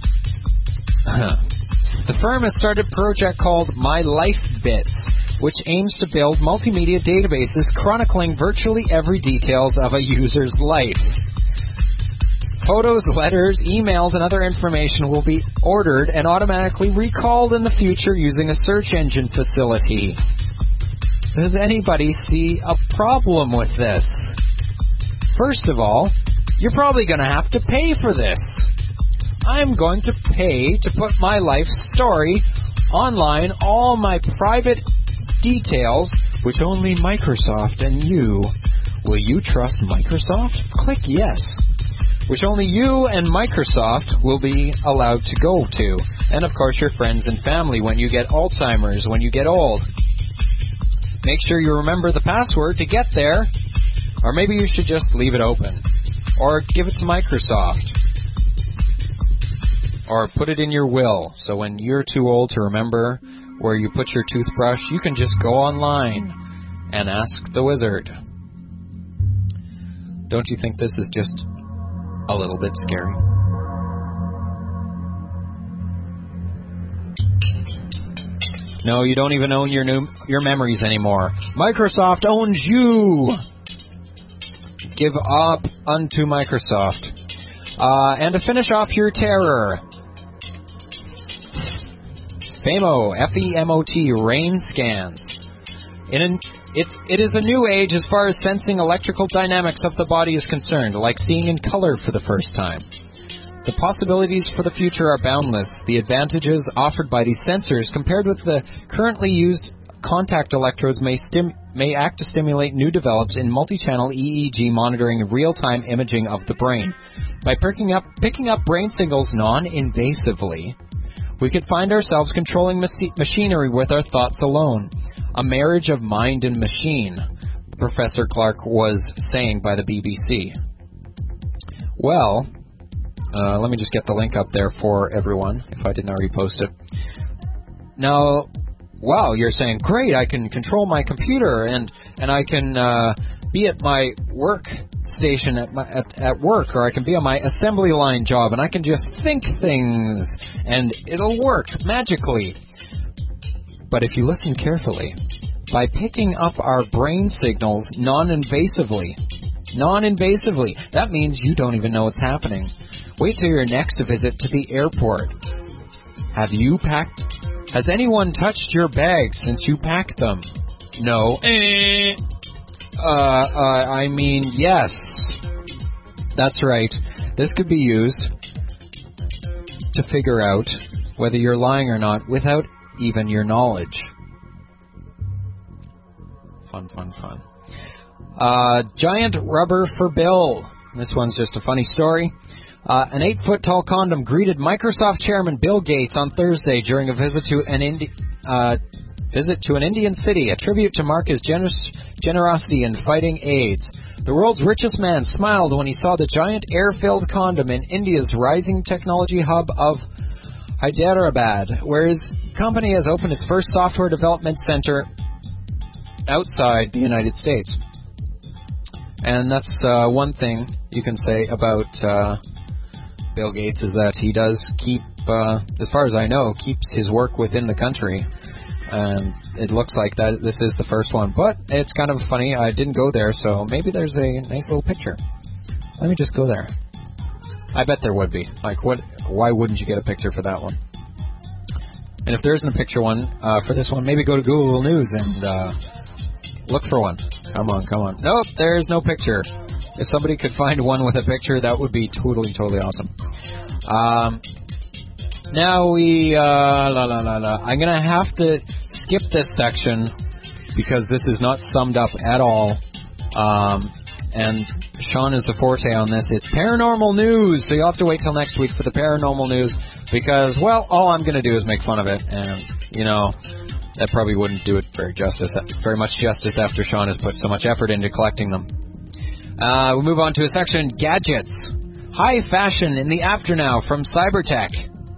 The firm has started a project called My Life Bits, which aims to build multimedia databases chronicling virtually every details of a user's life. Photos, letters, emails, and other information will be ordered and automatically recalled in the future using a search engine facility. Does anybody see a problem with this? First of all, you're probably going to have to pay for this. I'm going to pay to put my life story online, all my private details, which only Microsoft and you. Will you trust Microsoft? Click yes. Which only you and Microsoft will be allowed to go to. And of course your friends and family when you get Alzheimer's, when you get old. Make sure you remember the password to get there. Or maybe you should just leave it open. Or give it to Microsoft. Or put it in your will. So when you're too old to remember where you put your toothbrush, you can just go online and ask the wizard. Don't you think this is just a little bit scary? No, you don't even own your memories anymore. Microsoft owns you. Give up unto Microsoft. And to finish off your terror, FEMO, F-E-M-O-T, rain scans. It is a new age as far as sensing electrical dynamics of the body is concerned, like seeing in color for the first time. The possibilities for the future are boundless. The advantages offered by these sensors compared with the currently used contact electrodes may act to stimulate new develops in multi-channel EEG monitoring and real-time imaging of the brain. By picking up brain signals non-invasively, we could find ourselves controlling machinery with our thoughts alone. A marriage of mind and machine, Professor Clark was saying by the BBC. Well, let me just get the link up there for everyone, if I didn't already post it. Now, wow, you're saying, great, I can control my computer, and I can be at my work station at work, or I can be on my assembly line job, and I can just think things, and it'll work magically. But if you listen carefully, by picking up our brain signals non-invasively, that means you don't even know what's happening. Wait till your next visit to the airport. Have you packed? Has anyone touched your bags since you packed them? No. I mean, yes. That's right. This could be used to figure out whether you're lying or not without even your knowledge. Fun. Giant rubber for Bill. This one's just a funny story. An 8-foot-tall condom greeted Microsoft chairman Bill Gates on Thursday during a visit to an Indian city, a tribute to mark his generosity in fighting AIDS. The world's richest man smiled when he saw the giant air-filled condom in India's rising technology hub of Hyderabad, where his company has opened its first software development center outside the United States. And that's one thing you can say about Bill Gates is that he does keep, as far as I know, keeps his work within the country. And it looks like that this is the first one. But it's kind of funny. I didn't go there, so maybe there's a nice little picture. Let me just go there. I bet there would be. Like, why wouldn't you get a picture for that one? And if there isn't a picture one for this one, maybe go to Google News and look for one. Come on. Nope, there's no picture. If somebody could find one with a picture, that would be totally awesome. Now I'm going to have to skip this section because this is not summed up at all. And Sean is the forte on this. It's paranormal news, so you'll have to wait till next week for the paranormal news because, well, all I'm going to do is make fun of it. And, that probably wouldn't do it very much justice after Sean has put so much effort into collecting them. We move on to a section, gadgets. High fashion in the afternow from Cybertech.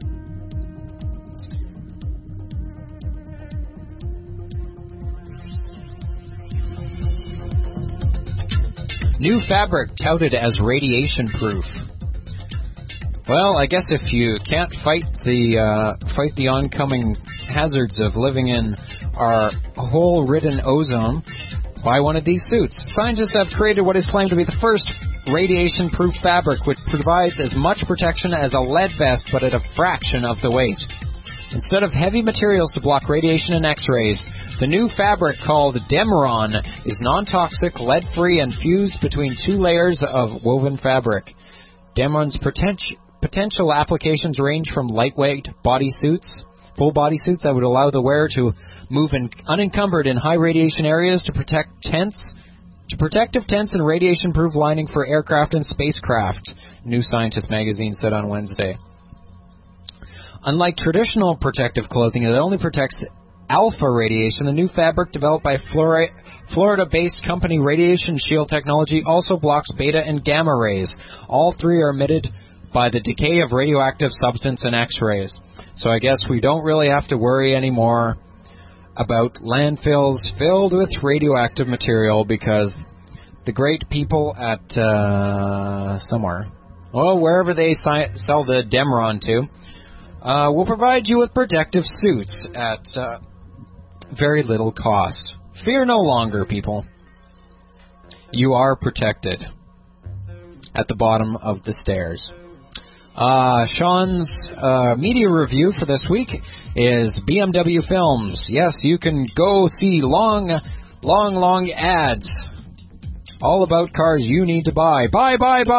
New fabric touted as radiation proof. Well, I guess if you can't fight the oncoming hazards of living in our hole-ridden ozone, buy one of these suits. Scientists have created what is claimed to be the first radiation-proof fabric, which provides as much protection as a lead vest, but at a fraction of the weight. Instead of heavy materials to block radiation and X-rays, the new fabric called Demron is non-toxic, lead-free, and fused between two layers of woven fabric. Demron's potential applications range from lightweight bodysuits, full bodysuits that would allow the wearer to move unencumbered in high radiation areas, to protective tents and radiation-proof lining for aircraft and spacecraft, New Scientist magazine said on Wednesday. Unlike traditional protective clothing that only protects alpha radiation, the new fabric developed by Florida-based company Radiation Shield Technology also blocks beta and gamma rays. All three are emitted by the decay of radioactive substance and X-rays. So I guess we don't really have to worry anymore about landfills filled with radioactive material because the great people at wherever they sell the Demron to, will provide you with protective suits at very little cost. Fear no longer, people. You are protected at the bottom of the stairs. Sean's media review for this week is BMW Films. Yes, you can go see long ads all about cars you need to buy. Buy!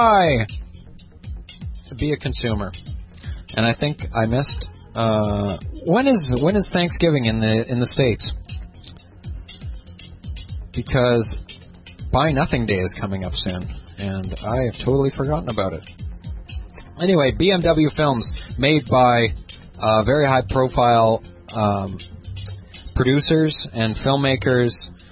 To be a consumer. And I think I missed. When is Thanksgiving in the States? Because Buy Nothing Day is coming up soon, and I have totally forgotten about it. Anyway, BMW Films, made by very high-profile producers and filmmakers,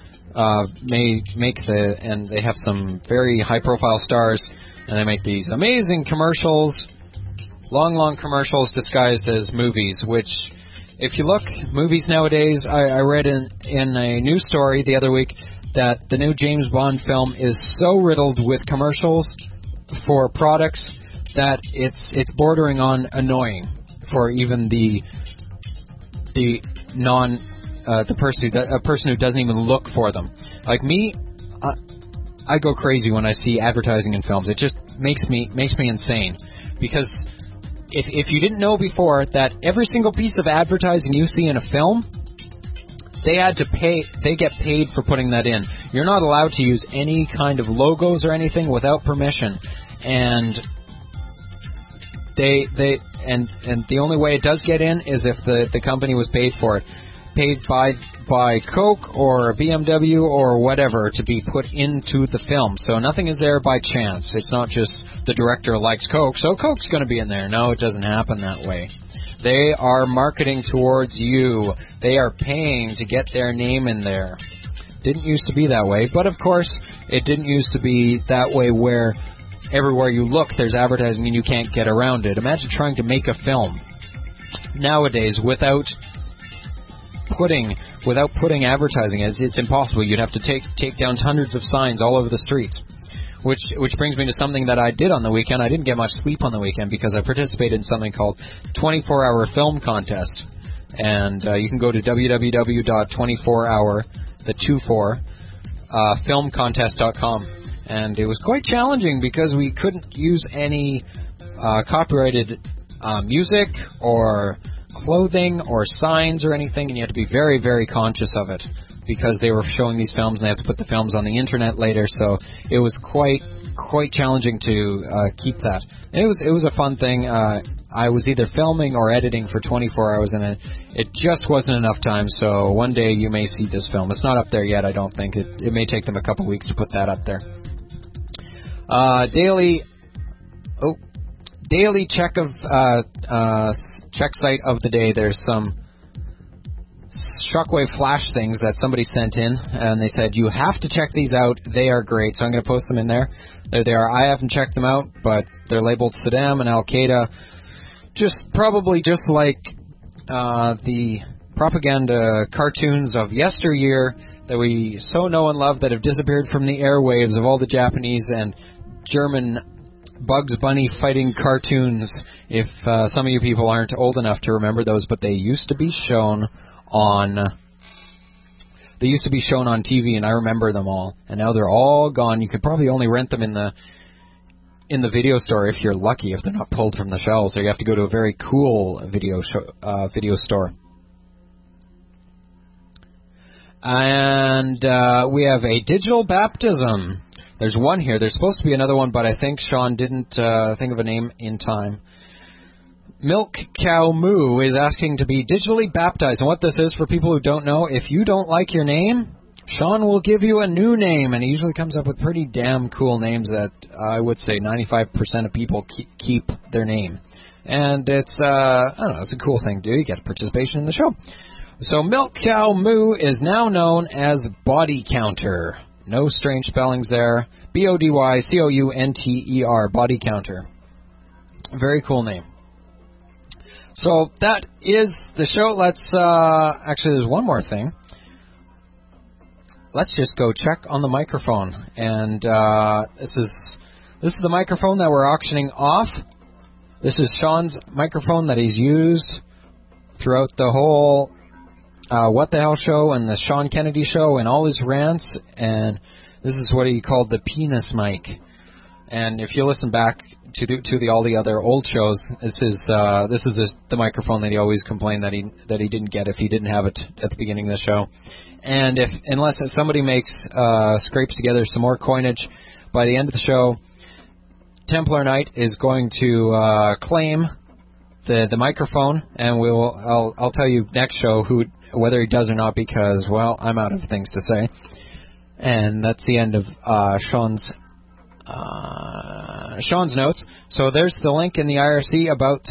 and they have some very high-profile stars, and they make these amazing commercials. Long commercials disguised as movies, which, if you look, movies nowadays, I read in a news story the other week that the new James Bond film is so riddled with commercials for products that it's bordering on annoying for even the person who doesn't even look for them. Like me, I go crazy when I see advertising in films. It just makes me insane. because if you didn't know before that every single piece of advertising you see in a film, they get paid for putting that in. You're not allowed to use any kind of logos or anything without permission, and and the only way it does get in is if the company was paid for it, paid by Coke or BMW or whatever to be put into the film. So nothing is there by chance. It's not just the director likes Coke, so Coke's going to be in there. No, it doesn't happen that way. They are marketing towards you. They are paying to get their name in there. Didn't used to be that way, but of course it didn't used to be that way where everywhere you look there's advertising and you can't get around it. Imagine trying to make a film nowadays without putting advertising. It's impossible. You'd have to take down hundreds of signs all over the streets. Which brings me to something that I did on the weekend. I didn't get much sleep on the weekend because I participated in something called 24-Hour Film Contest. And you can go to www.filmcontest.com. And it was quite challenging because we couldn't use any copyrighted music or clothing or signs or anything, and you had to be very, very conscious of it because they were showing these films and they have to put the films on the internet later, so it was quite challenging to keep that. And it was a fun thing. I was either filming or editing for 24 hours, and it just wasn't enough time, so one day you may see this film. It's not up there yet, I don't think. It may take them a couple weeks to put that up there. Daily check site of the day. There's some Shockwave flash things that somebody sent in, and they said you have to check these out. They are great, so I'm going to post them in there. There they are. I haven't checked them out, but they're labeled Saddam and Al Qaeda, probably just like the propaganda cartoons of yesteryear that we so know and love that have disappeared from the airwaves of all the Japanese and German Bugs Bunny fighting cartoons. If some of you people aren't old enough to remember those, but they used to be shown on TV, and I remember them all. And now they're all gone. You could probably only rent them in the video store if you're lucky, if they're not pulled from the shelves, or you have to go to a very cool video store. And we have a digital baptism. There's one here. There's supposed to be another one, but I think Sean didn't think of a name in time. Milk Cow Moo is asking to be digitally baptized. And what this is, for people who don't know, if you don't like your name, Sean will give you a new name. And he usually comes up with pretty damn cool names that I would say 95% of people keep their name. And it's, I don't know, it's a cool thing to do. You get participation in the show. So Milk Cow Moo is now known as Body Counter. No strange spellings there. BODYCOUNTER, Body Counter. Very cool name. So that is the show. Let's actually, there's one more thing. Let's just go check on the microphone. And this is the microphone that we're auctioning off. This is Sean's microphone that he's used throughout the whole What the Hell show and the Sean Kennedy show and all his rants. And this is what he called the penis mic. And if you listen back to all the other old shows, this is the microphone that he always complained that he didn't get if he didn't have it at the beginning of the show. And unless somebody scrapes together some more coinage by the end of the show, Templar Knight is going to claim the microphone, and I'll tell you next show whether he does or not, because well, I'm out of things to say. And that's the end of Sean's notes. So there's the link in the IRC about...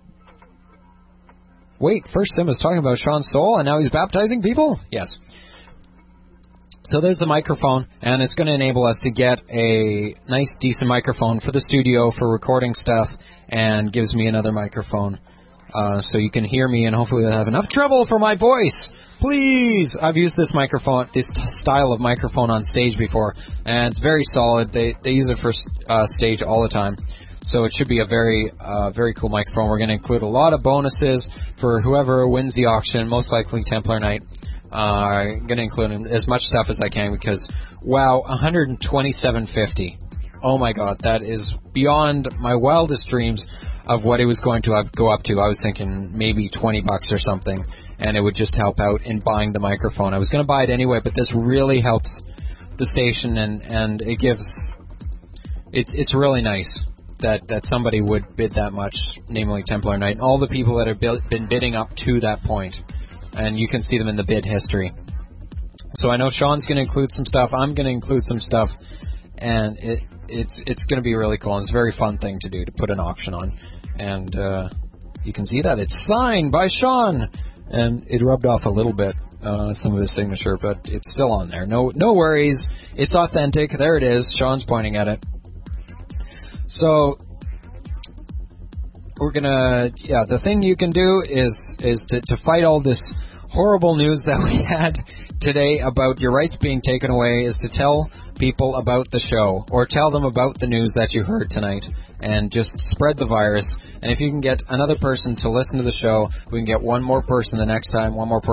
Wait, first Sim was talking about Sean's soul, and now he's baptizing people? Yes. So there's the microphone, and it's going to enable us to get a nice, decent microphone for the studio, for recording stuff, and gives me another microphone. So you can hear me, and hopefully I'll have enough trouble for my voice. Please! I've used this microphone, this style of microphone on stage before, and it's very solid. They use it for stage all the time. So it should be a very cool microphone. We're going to include a lot of bonuses for whoever wins the auction, most likely Templar Knight. I'm going to include as much stuff as I can because, wow, $127.50. Oh my God, that is beyond my wildest dreams of what it was going to go up to. I was thinking maybe $20 or something, and it would just help out in buying the microphone. I was going to buy it anyway, but this really helps the station, and it gives... It's really nice that somebody would bid that much, namely Templar Night, and all the people that have been bidding up to that point, and you can see them in the bid history. So I know Sean's going to include some stuff, I'm going to include some stuff, and it's going to be really cool, and it's a very fun thing to do, to put an auction on. And you can see that it's signed by Sean, and it rubbed off a little bit, some of his signature, but it's still on there. No worries, it's authentic. There it is. Sean's pointing at it. So we're gonna, the thing you can do is to fight all this horrible news that we had today about your rights being taken away, is to tell people about the show, or tell them about the news that you heard tonight, and just spread the virus. And if you can get another person to listen to the show, we can get one more person the next time,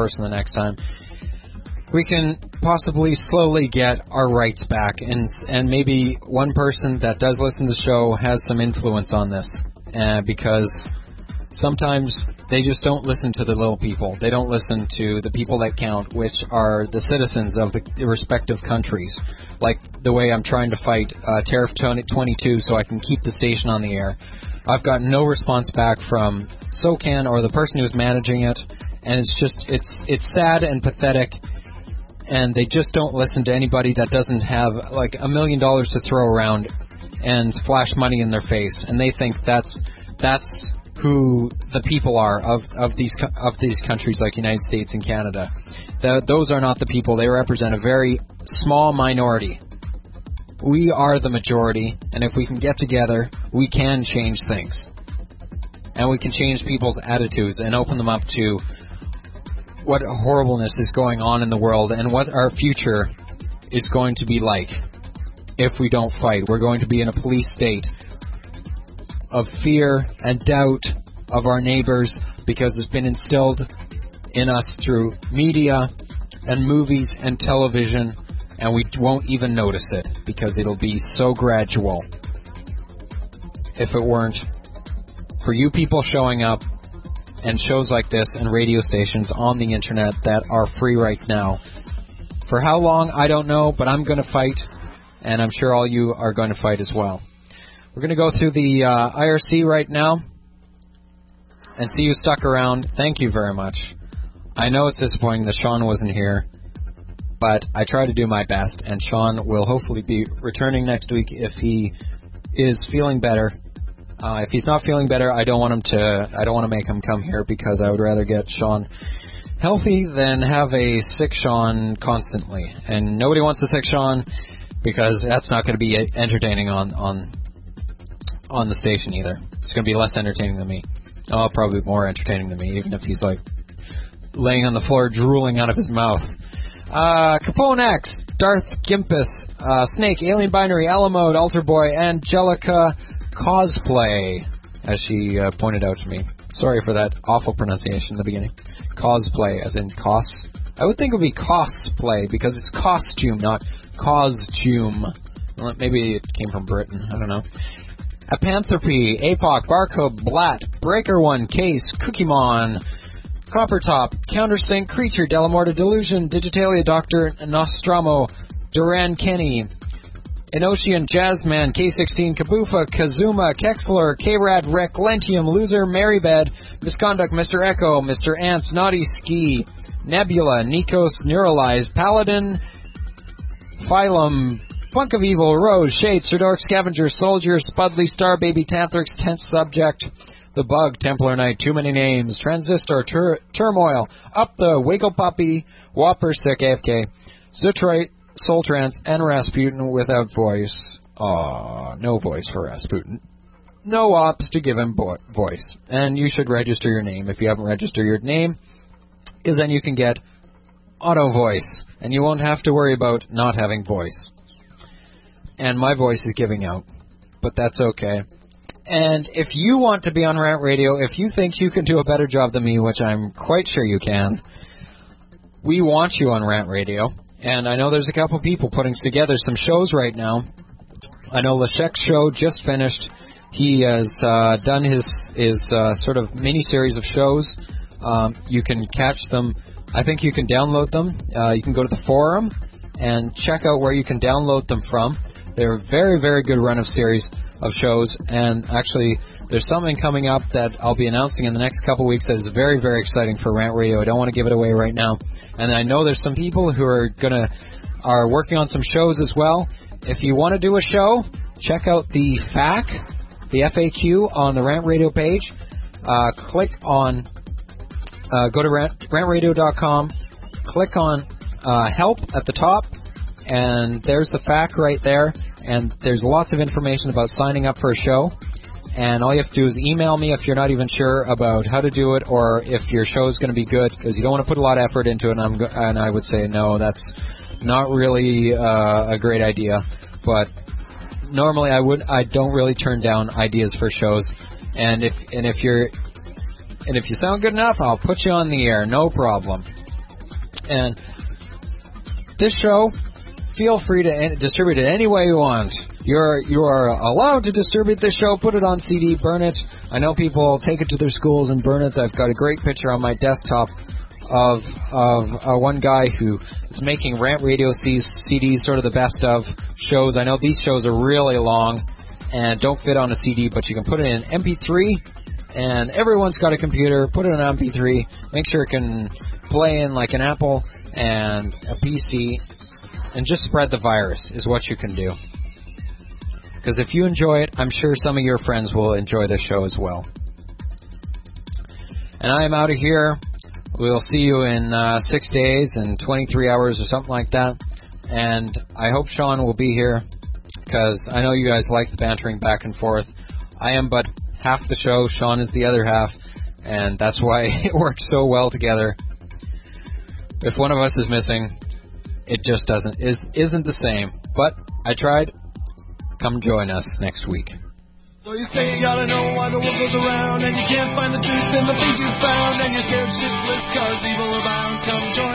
we can possibly slowly get our rights back, and maybe one person that does listen to the show has some influence on this, because sometimes they just don't listen to the little people. They don't listen to the people that count, which are the citizens of the respective countries. Like the way I'm trying to fight Tariff 22 so I can keep the station on the air. I've got no response back from SOCAN or the person who's managing it, and it's sad and pathetic, and they just don't listen to anybody that doesn't have like $1 million to throw around and flash money in their face, and they think that's who the people are of these countries like United States and Canada. Those are not the people. They represent a very small minority. We are the majority, and if we can get together, we can change things. And we can change people's attitudes and open them up to what horribleness is going on in the world, and what our future is going to be like if we don't fight. We're going to be in a police state of fear and doubt of our neighbors, because it's been instilled in us through media and movies and television, and we won't even notice it because it'll be so gradual. If it weren't for you people showing up and shows like this and radio stations on the internet that are free right now. For how long, I don't know, but I'm going to fight, and I'm sure all you are going to fight as well. We're going to go through the IRC right now and see you stuck around. Thank you very much. I know it's disappointing that Sean wasn't here, but I try to do my best, and Sean will hopefully be returning next week if he is feeling better. If he's not feeling better, I don't want to make him come here, because I would rather get Sean healthy than have a sick Sean constantly. And nobody wants a sick Sean, because that's not going to be entertaining on the station either. It's going to be less entertaining than me. Oh, probably more entertaining than me, even if he's like laying on the floor drooling out of his mouth. Capone X, Darth Gimpus, Snake, Alien Binary, Alamode, Alter Boy, Angelica Cosplay, as she pointed out to me. Sorry for that awful pronunciation in the beginning. Cosplay, as in cos. I would think it would be cosplay, because it's costume, not costume. Well, maybe it came from Britain. I don't know. Apanthropy, APOC, Barcode, Blatt, Breaker One, Case, Cookiemon, Coppertop, Countersink, Creature, Delamorta, Delusion, Digitalia, Dr. Nostromo, Duran Kenny, Enochian, Jazzman, K16, Kabufa, Kazuma, Kexler, K-Rad, Rec, Lentium, Loser, Marybed, Misconduct, Mr. Echo, Mr. Ants, Naughty Ski, Nebula, Nikos, Neuralize, Paladin, Phylum, Funk of Evil, Rose, Shade, Sir Dork, Scavenger, Soldier, Spudley, Star Baby, Tanthrix, Tense Subject, The Bug, Templar Knight, Too Many Names, Transistor, Turmoil, Up the Wiggle Puppy, Whopper, Sick, AFK, Zutrite, Soul Trance, and Rasputin without voice. Aw, no voice for Rasputin. No ops to give him voice. And you should register your name if you haven't registered your name, because then you can get auto voice, and you won't have to worry about not having voice. And my voice is giving out, but that's okay. And if you want to be on Rant Radio, if you think you can do a better job than me, which I'm quite sure you can, we want you on Rant Radio. And I know there's a couple people putting together some shows right now. I know Leszek's show just finished. He has done his sort of mini-series of shows. You can catch them. I think you can download them. You can go to the forum and check out where you can download them from. They're a very, very good run of series of shows, and actually there's something coming up that I'll be announcing in the next couple weeks that is very, very exciting for Rant Radio. I don't want to give it away right now. And I know there's some people who are working on some shows as well. If you want to do a show, check out the FAQ on the Rant Radio page. Click on, go to rantradio.com, click on help at the top, and there's the FAQ right there. And there's lots of information about signing up for a show. And all you have to do is email me if you're not even sure about how to do it or if your show is going to be good, because you don't want to put a lot of effort into it. And I would say, no, that's not really a great idea. But normally I don't really turn down ideas for shows. And if you sound good enough, I'll put you on the air, no problem. And this show, feel free to distribute it any way you want. You are allowed to distribute this show. Put it on CD, burn it. I know people take it to their schools and burn it. I've got a great picture on my desktop of one guy who is making Rant Radio CDs, sort of the best of shows. I know these shows are really long and don't fit on a CD, but you can put it in MP3. And everyone's got a computer. Put it in MP3. Make sure it can play in like an Apple and a PC. And just spread the virus is what you can do. Because if you enjoy it, I'm sure some of your friends will enjoy the show as well. And I am out of here. We'll see you in 6 days and 23 hours or something like that. And I hope Sean will be here, because I know you guys like the bantering back and forth. I am but half the show. Sean is the other half. And that's why it works so well together. If one of us is missing, it just isn't the same. But I tried. Come join us next week. So you say you gotta know why the world goes around, and you can't find the truth in the things you found, and you're scared shitless cause evil abounds. Come join